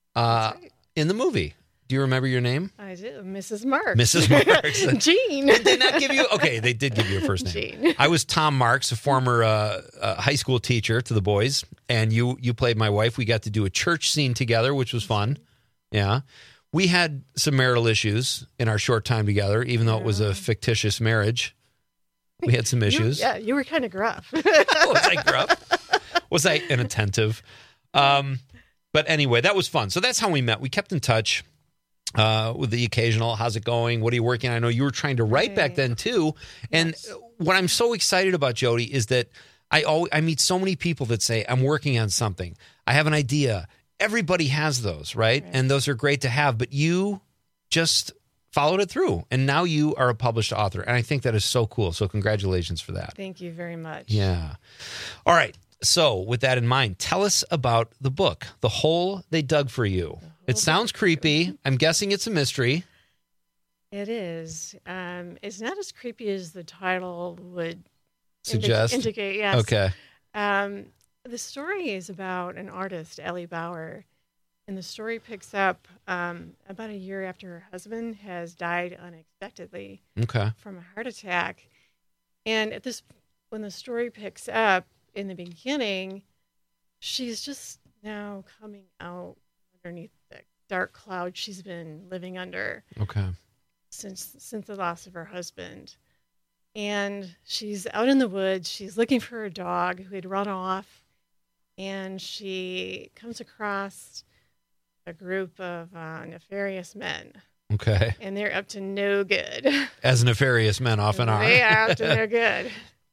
in the movie. Do you remember your name? I do. Mrs. Marks. Mrs. Marks. Jean. Did they not give you? Okay, they did give you a first name. Jean. I was Tom Marks, a former high school teacher to the boys, and you played my wife. We got to do a church scene together, which was fun. Yeah. We had some marital issues in our short time together, even though it was a fictitious marriage. We had some issues. You were kind of gruff. Was I gruff? Was I inattentive? But anyway, that was fun. So that's how we met. We kept in touch. With the occasional, how's it going? What are you working on? I know you were trying to write back then too. And what I'm so excited about, Jody, is that I meet so many people that say, I'm working on something. I have an idea. Everybody has those, right? And those are great to have, but you just followed it through. And now you are a published author. And I think that is so cool. So congratulations for that. Thank you very much. Yeah. All right. So with that in mind, tell us about the book, The Hole They Dug for You. It sounds creepy. I'm guessing it's a mystery. It is. It's not as creepy as the title would Suggest? indicate. Yes. Okay. The story is about an artist, Ellie Bauer, And the story picks up about a year after her husband has died unexpectedly from a heart attack. And when the story picks up in the beginning, she's just now coming out underneath the dark cloud she's been living under. Since the loss of her husband. And she's out in the woods. She's looking for her dog who had run off. And she comes across a group of nefarious men. And they're up to no good. As nefarious men often are. They are up to no good.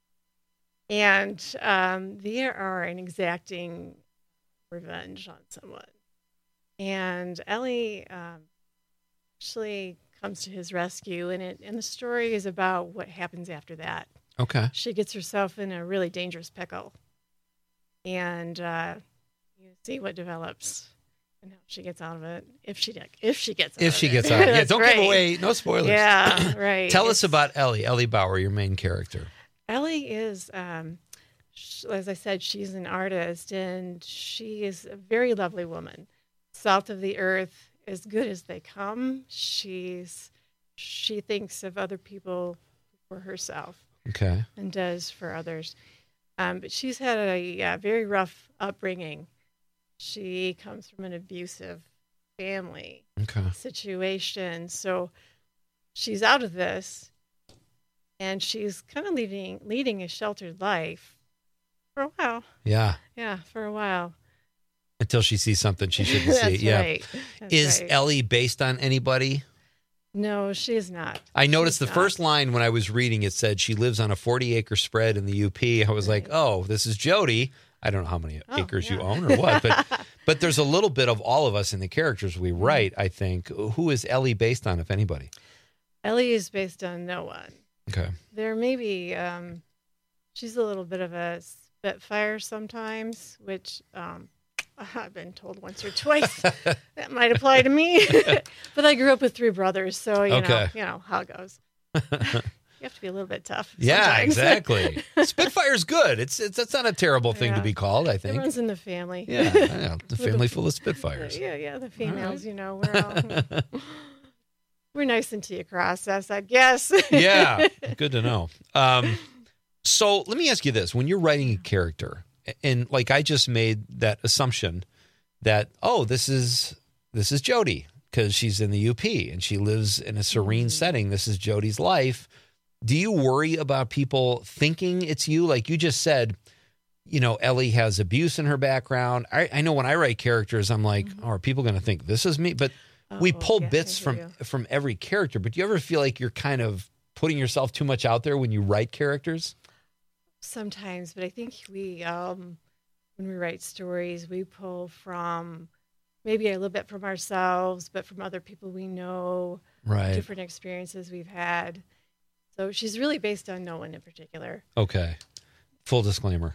And they are exacting revenge on someone. And Ellie actually comes to his rescue, and the story is about what happens after that. She gets herself in a really dangerous pickle, and you see what develops and how she gets out of it. If she gets out of it. Yeah, don't give away, no spoilers. Yeah, right. Tell us about Ellie Bauer, your main character. Ellie is, as I said, she's an artist, and she is a very lovely woman. Salt of the earth, as good as they come. She thinks of other people for herself, and does for others. But she's had a very rough upbringing. She comes from an abusive family situation, so she's out of this, and she's kind of leading a sheltered life for a while. Yeah, for a while. Until she sees something she shouldn't see. That's right. Is Ellie based on anybody? No, she is not. I noticed the first line when I was reading, it said she lives on a 40-acre spread in the UP. I was like, oh, this is Jody. I don't know how many acres you own or what, but there's a little bit of all of us in the characters we write, I think. Who is Ellie based on, if anybody? Ellie is based on no one. There may be, she's a little bit of a spitfire sometimes, which... I've been told once or twice that might apply to me, but I grew up with 3 brothers, so you know how it goes. You have to be a little bit tough. Yeah, exactly. Spitfire's good. It's not a terrible thing to be called, I think. It runs in the family. Yeah, the family full of Spitfires. Yeah, the females. Right. We're nice until you cross us, I guess. Yeah, good to know. So let me ask you this: when you're writing a character. And like I just made that assumption that, oh, this is Jody because she's in the UP and she lives in a serene setting. This is Jody's life. Do you worry about people thinking it's you? Like you just said, Ellie has abuse in her background. I know when I write characters, I'm like, oh, are people going to think this is me? But we pull bits from every character. But do you ever feel like you're kind of putting yourself too much out there when you write characters? Sometimes, but I think we, when we write stories, we pull from maybe a little bit from ourselves, but from other people we know, different experiences we've had. So she's really based on no one in particular. Okay. Full disclaimer.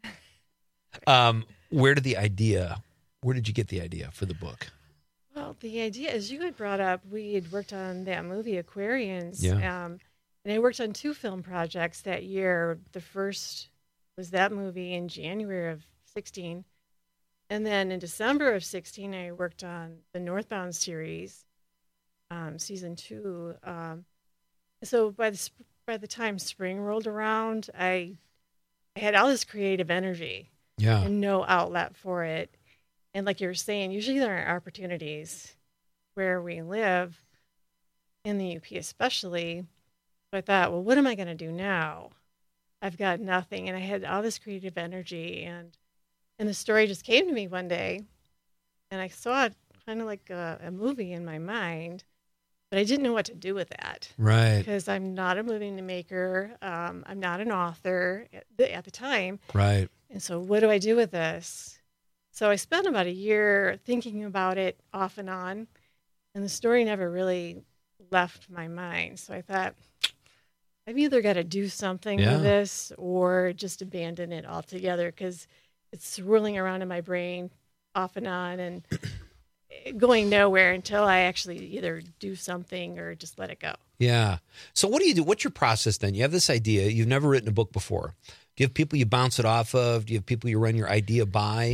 Where did you get the idea for the book? Well, the idea, as you had brought up, we had worked on that movie Aquarians. And I worked on 2 film projects that year. The first was that movie in January of 2016. And then in December of 2016, I worked on the Northbound series, season 2. So by the time spring rolled around, I had all this creative energy and no outlet for it. And like you were saying, usually there are opportunities where we live, in the UP especially. So I thought, well, what am I going to do now? I've got nothing. And I had all this creative energy. And the story just came to me one day. And I saw it kind of like a movie in my mind. But I didn't know what to do with that. Right. Because I'm not a movie maker. I'm not an author at the time. Right. And so what do I do with this? So I spent about a year thinking about it off and on. And the story never really left my mind. So I thought, I've either got to do something with this or just abandon it altogether because it's swirling around in my brain off and on and going nowhere until I actually either do something or just let it go. Yeah. So what do you do? What's your process then? You have this idea. You've never written a book before. Do you have people you bounce it off of? Do you have people you run your idea by?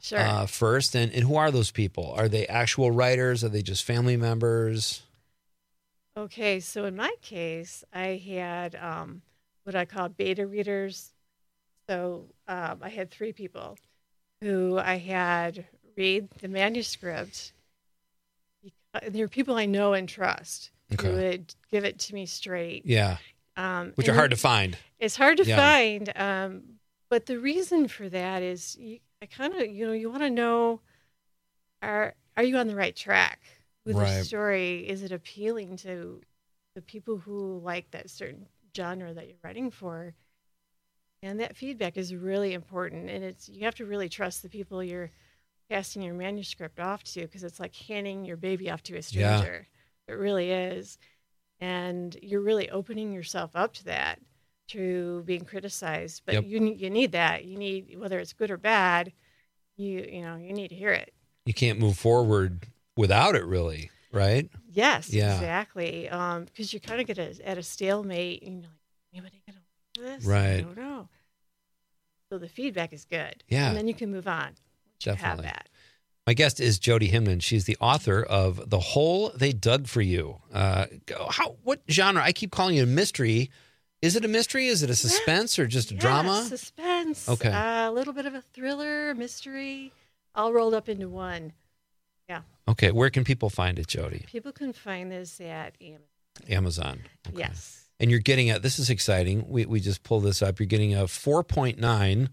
first. And who are those people? Are they actual writers? Are they just family members? Okay, so in my case, I had what I call beta readers. So I had 3 people who I had read the manuscript. They're people I know and trust who would give it to me straight. Yeah. Which are hard to find. It's hard to find. But the reason for that is you want to know, are you on the right track with the story? Is it appealing to the people who like that certain genre that you're writing for? And that feedback is really important. And you have to really trust the people you're passing your manuscript off to, because it's like handing your baby off to a stranger. Yeah. It really is. And you're really opening yourself up to that, to being criticized. But you need that. You need, whether it's good or bad, you need to hear it. You can't move forward without it, really, right? Yes, exactly. Because you kind of get at a stalemate, and you're like, anybody going to like this? Right. I don't know. So the feedback is good. Yeah. And then you can move on once Definitely. you have that. My guest is Jody Hinman. She's the author of The Hole They Dug for You. What genre? I keep calling it a mystery. Is it a mystery? Is it a suspense or just a drama? Suspense. Okay. A little bit of a thriller, mystery, all rolled up into one. Yeah. Okay. Where can people find it, Jody? People can find this at Amazon. Okay. Yes. And you're getting this is exciting. We just pulled this up. You're getting a 4.9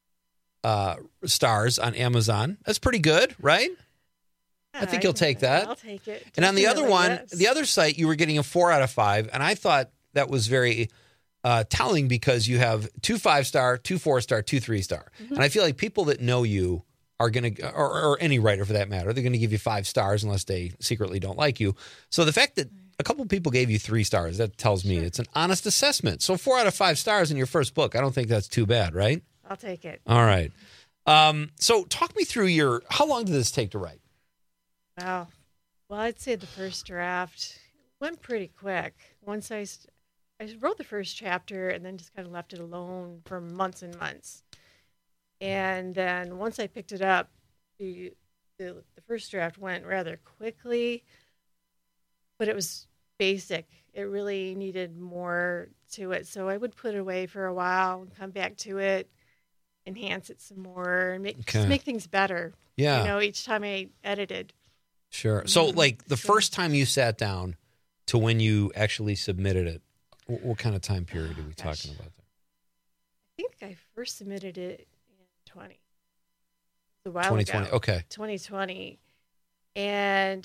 stars on Amazon. That's pretty good, right? I think you'll take that. I'll take it. And on the other one, the other site, you were getting a 4 out of 5. And I thought that was very telling, because you have 2 5-star, 2 4-star, 2 3-star. Mm-hmm. And I feel like people that know you are going to, or any writer for that matter, they're going to give you 5 stars unless they secretly don't like you. So the fact that a couple people gave you 3 stars, that tells me it's an honest assessment. So 4 out of 5 stars in your first book, I don't think that's too bad, right? I'll take it. All right. So talk me through how long did this take to write? Wow. Well, I'd say the first draft went pretty quick. Once I wrote the first chapter and then just kind of left it alone for months and months. And then once I picked it up, the first draft went rather quickly, but it was basic. It really needed more to it. So I would put it away for a while and come back to it, enhance it some more, and make things better. Yeah. Each time I edited. Sure. So like the first time you sat down to when you actually submitted it, what kind of time period are we talking about there? I think I first submitted it in 2020. A while 2020. ago. Okay. 2020. And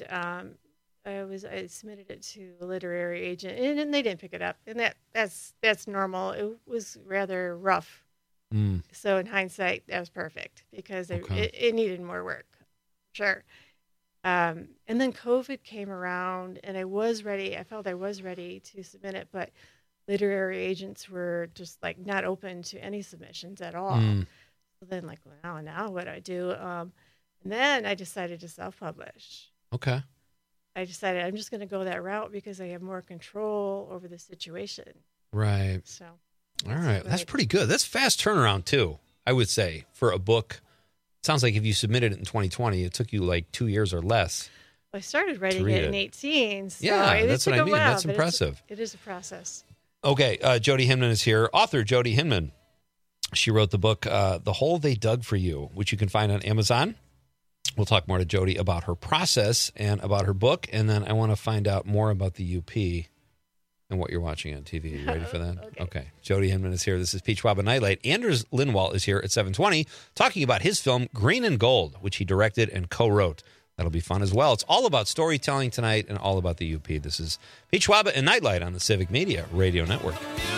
I submitted it to a literary agent, and they didn't pick it up. And that's normal. It was rather rough. Mm. So in hindsight, that was perfect, because it needed more work. Sure. And then COVID came around, and I was ready. I felt I was ready to submit it, but literary agents were just like not open to any submissions at all. Mm. So then, like, wow, now what do I do? And then I decided to self-publish. Okay. I decided I'm just going to go that route because I have more control over the situation. Right. So. All right. That's pretty good. That's fast turnaround too, I would say, for a book. It sounds like if you submitted it in 2020, it took you like 2 years or less. I started writing it in 18. So yeah, that's what I mean. While, that's impressive. It is a process. Okay. Jody Hinman is here. Author Jody Hinman. She wrote the book, The Hole They Dug for You, which you can find on Amazon. We'll talk more to Jody about her process and about her book. And then I want to find out more about the UP and what you're watching on TV. Are you ready for that? Okay. Jody Hinman is here. This is Peach Waba Nightlight. Anders Lindwall is here at 7:20 talking about his film Green and Gold, which he directed and co-wrote. That'll be fun as well. It's all about storytelling tonight and all about the UP. This is Peach Waba and Nightlight on the Civic Media Radio Network.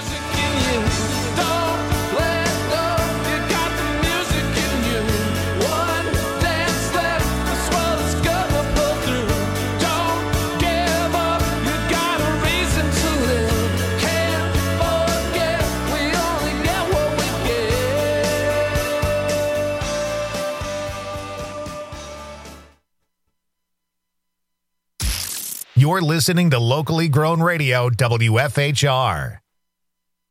You're listening to locally grown radio, WFHR.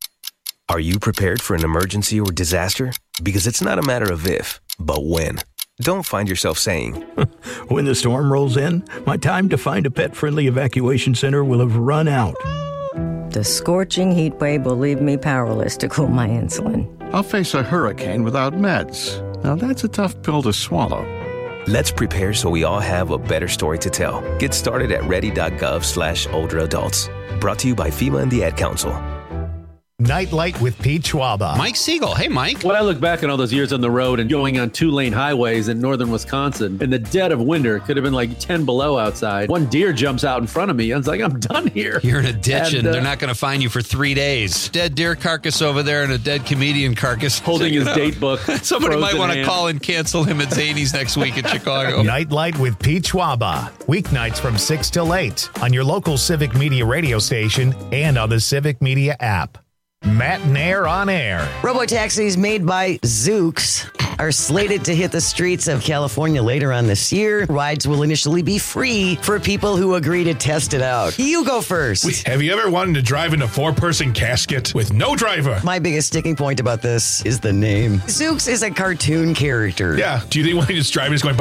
Are you prepared for an emergency or disaster? Because it's not a matter of if, but when. Don't find yourself saying, when the storm rolls in, my time to find a pet-friendly evacuation center will have run out. The scorching heat wave will leave me powerless to cool my insulin. I'll face a hurricane without meds. Now that's a tough pill to swallow. Let's prepare so we all have a better story to tell. Get started at ready.gov/older adults. Brought to you by FEMA and the Ad Council. Nightlight with Pete Schwaba. Mike Siegel. Hey, Mike. When I look back on all those years on the road and going on 2-lane highways in northern Wisconsin, in the dead of winter, it could have been like 10 below outside. One deer jumps out in front of me. I was like, I'm done here. You're in a ditch and they're not going to find you for 3 days. Dead deer carcass over there and a dead comedian carcass. Holding his date book. Somebody might want to call and cancel him at Zany's next week in Chicago. Nightlight with Pete Schwaba. Weeknights from 6 till 8 on your local Civic Media radio station and on the Civic Media app. Matt Nair on air. Robotaxis made by Zoox are slated to hit the streets of California later on this year. Rides will initially be free for people who agree to test it out. You go first. Have you ever wanted to drive in a 4-person casket with no driver? My biggest sticking point about this is the name. Zoox is a cartoon character. Yeah. Do you think when he just driving is going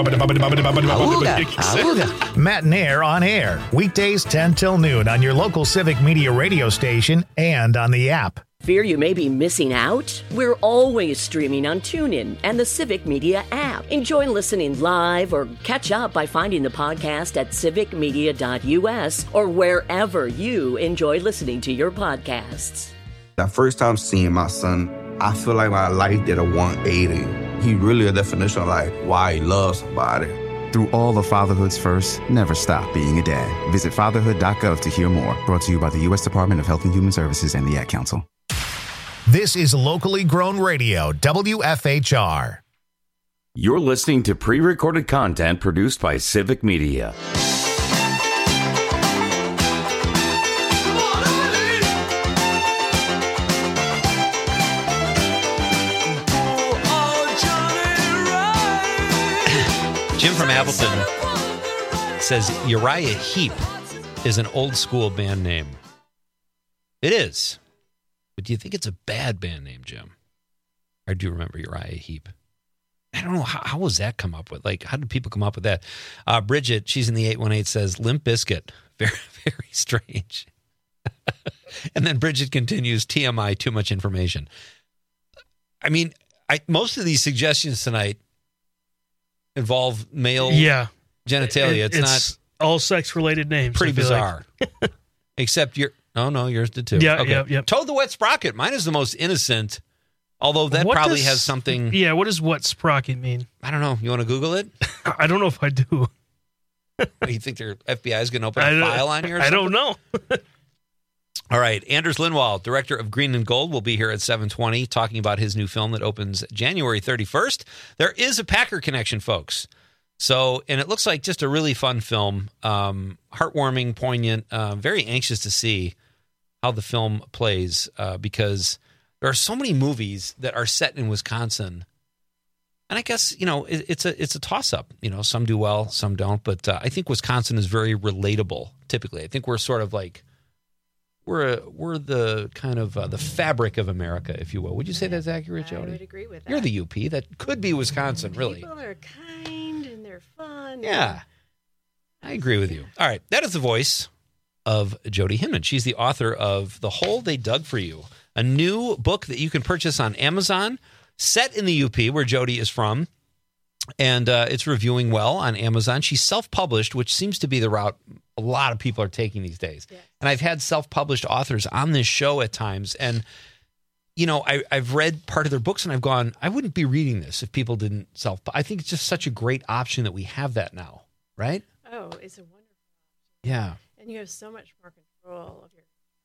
Awooga. Matt Nair on air. Weekdays 10 till noon on your local Civic Media radio station and on the app. Fear you may be missing out? We're always streaming on TuneIn and the Civic Media app. Enjoy listening live or catch up by finding the podcast at civicmedia.us or wherever you enjoy listening to your podcasts. That first time seeing my son, I feel like my life did a 180. He really a definition of like why he loves somebody. Through all of fatherhood's first, never stop being a dad. Visit fatherhood.gov to hear more. Brought to you by the U.S. Department of Health and Human Services and the Ad Council. This is locally grown radio, WFHR. You're listening to pre-recorded content produced by Civic Media. Jim from Appleton says Uriah Heep is an old school band name. It is. But do you think it's a bad band name, Jim? Or do you remember Uriah Heep? I don't know. How was that come up with? Like, how did people come up with that? Bridget, she's in the 818, says Limp Bizkit. Very, very strange. And then Bridget continues, TMI, too much information. I mean, most of these suggestions tonight involve male genitalia. It's not all sex-related names. Pretty bizarre. Like. Except yours did too. Yeah, okay. yeah. Toad the Wet Sprocket. Mine is the most innocent, although that probably has something. Yeah, what does wet sprocket mean? I don't know. You want to Google it? I don't know if I do. You think their FBI is going to open a file on you or something? I don't know. All right. Anders Lindwall, director of Green and Gold, will be here at 7:20 talking about his new film that opens January 31st. There is a Packer connection, folks. So, and it looks like just a really fun film, heartwarming, poignant, very anxious to see how the film plays because there are so many movies that are set in Wisconsin. And I guess, it's a toss-up. Some do well, some don't. But I think Wisconsin is very relatable, typically. I think we're sort of like, we're the kind of the fabric of America, if you will. Would you say that's accurate, Jody? I would agree with that. You're the UP. That could be Wisconsin, really. People are kind and they're fun. Yeah. I agree with you. All right. That is the voice of Jody Hinman. She's the author of The Hole They Dug for You, a new book that you can purchase on Amazon, set in the UP, where Jody is from. And it's reviewing well on Amazon. She's self-published, which seems to be the route a lot of people are taking these days. Yeah. And I've had self-published authors on this show at times. And, I've read part of their books and I've gone, I wouldn't be reading this if people didn't I think it's just such a great option that we have that now, right? Oh, it's a wonderful option. Yeah. And you have so much more control of your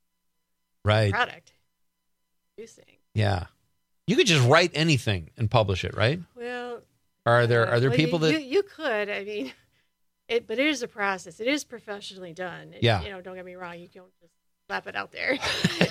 product. Producing. Yeah. You could just write anything and publish it, right? Well, are there people that you could? I mean, but it is a process. It is professionally done. Yeah. Don't get me wrong. You don't just slap it out there.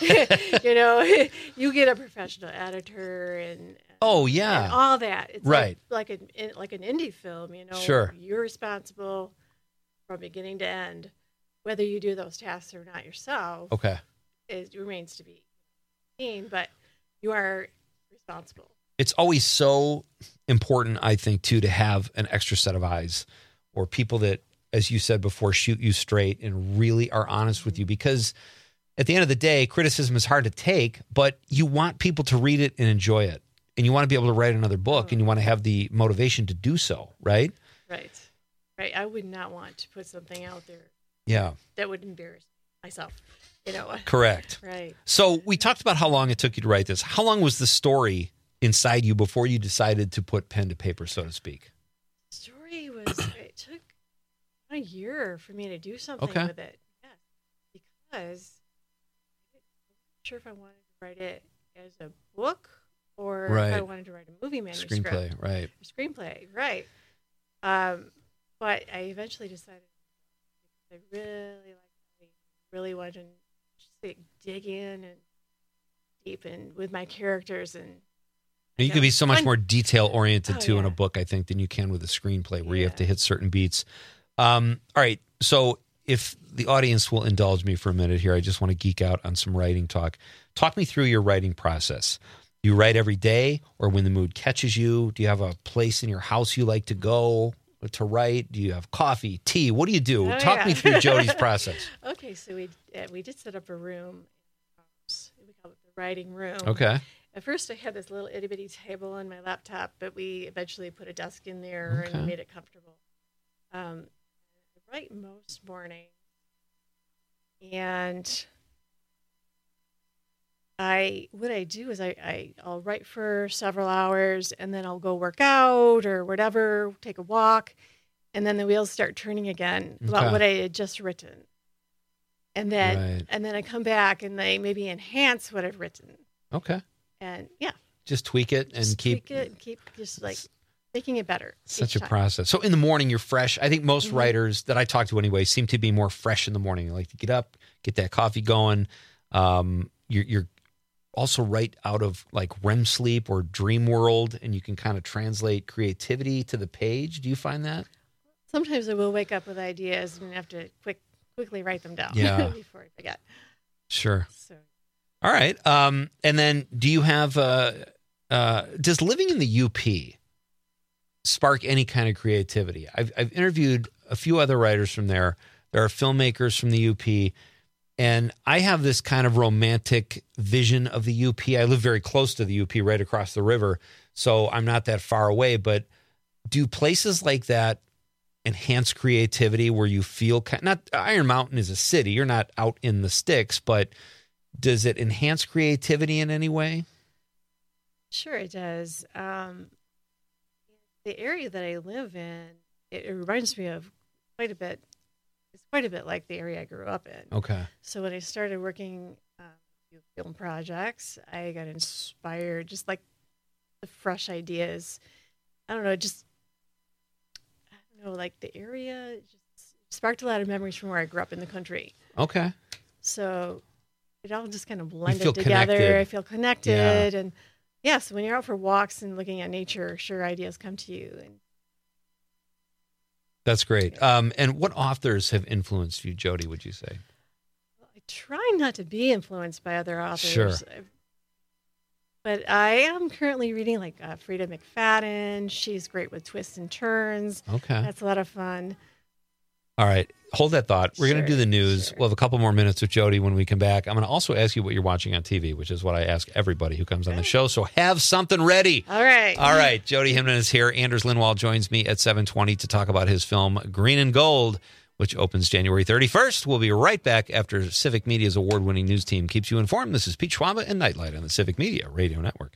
You get a professional editor and and all that. It's right. like an indie film. Sure. You're responsible from beginning to end, whether you do those tasks or not yourself. Okay. It remains to be seen, but you are responsible. it's always so important, I think, too, to have an extra set of eyes or people that, as you said before, shoot you straight and really are honest with you, because at the end of the day, criticism is hard to take, but you want people to read it and enjoy it. And you want to be able to write another book, and you want to have the motivation to do so, right? Right. I would not want to put something out there that would embarrass myself, Correct. Right. So we talked about how long it took you to write this. How long was the story inside you before you decided to put pen to paper, so to speak? The story was, it took a year for me to do something with it. Yeah, because I wasn't sure if I wanted to write it as a book or if I wanted to write a movie manuscript. Screenplay, right. But I eventually decided I really wanted to just dig in and deep in with my characters. And you can be so much more detail-oriented, in a book, I think, than you can with a screenplay where you have to hit certain beats. All right, so if the audience will indulge me for a minute here, I just want to geek out on some writing talk. Talk me through your writing process. Do you write every day or when the mood catches you? Do you have a place in your house you like to go to write? Do you have coffee, tea? What do you do? Talk me through Jody's process. Okay, so we did set up a room. We call it the writing room. Okay. At first, I had this little itty-bitty table on my laptop, but we eventually put a desk in there and made it comfortable. I write most mornings, and what I do is I'll write for several hours, and then I'll go work out or whatever, take a walk, and then the wheels start turning again about what I had just written. And then I come back and they maybe enhance what I've written. Okay. And just tweak it and keep just like making it better. Such a process. So in the morning, you're fresh. I think most writers that I talk to anyway seem to be more fresh in the morning. They like to get up, get that coffee going. You're also right out of like REM sleep or dream world, and you can kind of translate creativity to the page. Do you find that? Sometimes I will wake up with ideas and have to quickly write them down before I forget. Sure. So. All right. And then do you have, does living in the UP spark any kind of creativity? I've interviewed a few other writers from there. There are filmmakers from the UP, and I have this kind of romantic vision of the UP. I live very close to the UP, right across the river, so I'm not that far away. But do places like that enhance creativity where you feel not Iron Mountain is a city, you're not out in the sticks, but does it enhance creativity in any way? Sure, it does. The area that I live in, it reminds me of quite a bit. It's quite a bit like the area I grew up in. Okay. So when I started working film projects, I got inspired, just like the fresh ideas. I don't know, like the area just sparked a lot of memories from where I grew up in the country. Okay. So it all just kind of blended together. Connected. I feel connected. And so when you're out for walks and looking at nature, sure, ideas come to you. And that's great. And what authors have influenced you, Jody, would you say? Well, I try not to be influenced by other authors. Sure. But I am currently reading like Frida McFadden. She's great with twists and turns. Okay. That's a lot of fun. All right. Hold that thought. We're going to do the news. Sure. We'll have a couple more minutes with Jody when we come back. I'm going to also ask you what you're watching on TV, which is what I ask everybody who comes on the show. So have something ready. All right. All right. Jody Himman is here. Anders Lindwall joins me at 7:20 to talk about his film Green and Gold, which opens January 31st. We'll be right back after Civic Media's award-winning news team keeps you informed. This is Pete Schwaba and Nightlight on the Civic Media Radio Network.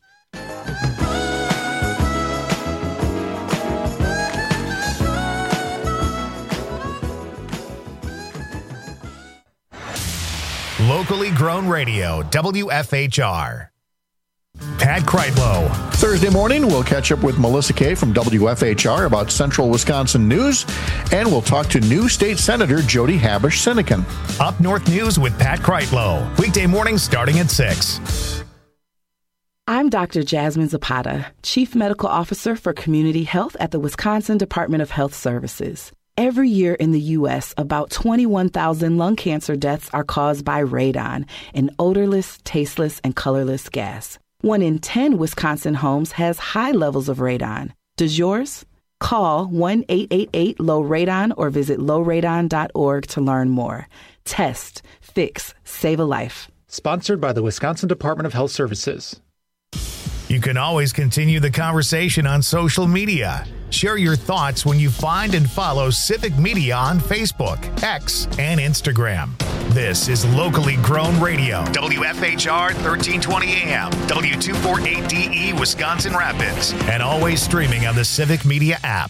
Locally grown radio, WFHR. Pat Kreitlow. Thursday morning, we'll catch up with Melissa Kay from WFHR about Central Wisconsin news, and we'll talk to new state senator Jody Habush-Sinekin. Up North News with Pat Kreitlow. Weekday mornings starting at 6. I'm Dr. Jasmine Zapata, Chief Medical Officer for Community Health at the Wisconsin Department of Health Services. Every year in the U.S., about 21,000 lung cancer deaths are caused by radon, an odorless, tasteless, and colorless gas. 1 in 10 Wisconsin homes has high levels of radon. Does yours? Call 1-888-LOW-RADON or visit lowradon.org to learn more. Test, fix, save a life. Sponsored by the Wisconsin Department of Health Services. You can always continue the conversation on social media. Share your thoughts when you find and follow Civic Media on Facebook, X, and Instagram. This is locally grown radio. WFHR 1320 AM, W248DE, Wisconsin Rapids, and always streaming on the Civic Media app.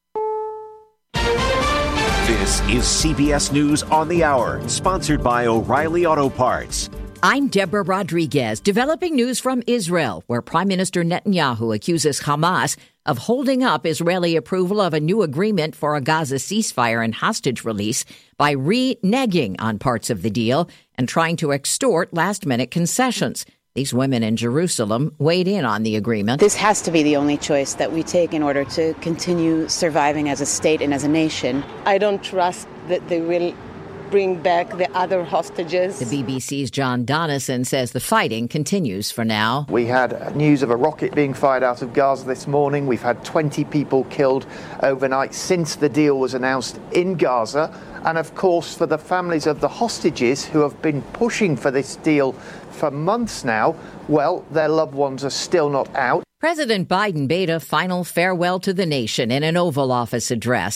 This is CBS News on the Hour, sponsored by O'Reilly Auto Parts. I'm Deborah Rodriguez, developing news from Israel, where Prime Minister Netanyahu accuses Hamas of holding up Israeli approval of a new agreement for a Gaza ceasefire and hostage release by reneging on parts of the deal and trying to extort last-minute concessions. These women in Jerusalem weighed in on the agreement. This has to be the only choice that we take in order to continue surviving as a state and as a nation. I don't trust that they will bring back the other hostages. The BBC's John Donison says the fighting continues for now. We had news of a rocket being fired out of Gaza this morning. We've had 20 people killed overnight since the deal was announced in Gaza. And of course, for the families of the hostages who have been pushing for this deal for months now, well, their loved ones are still not out. President Biden bade a final farewell to the nation in an Oval Office address.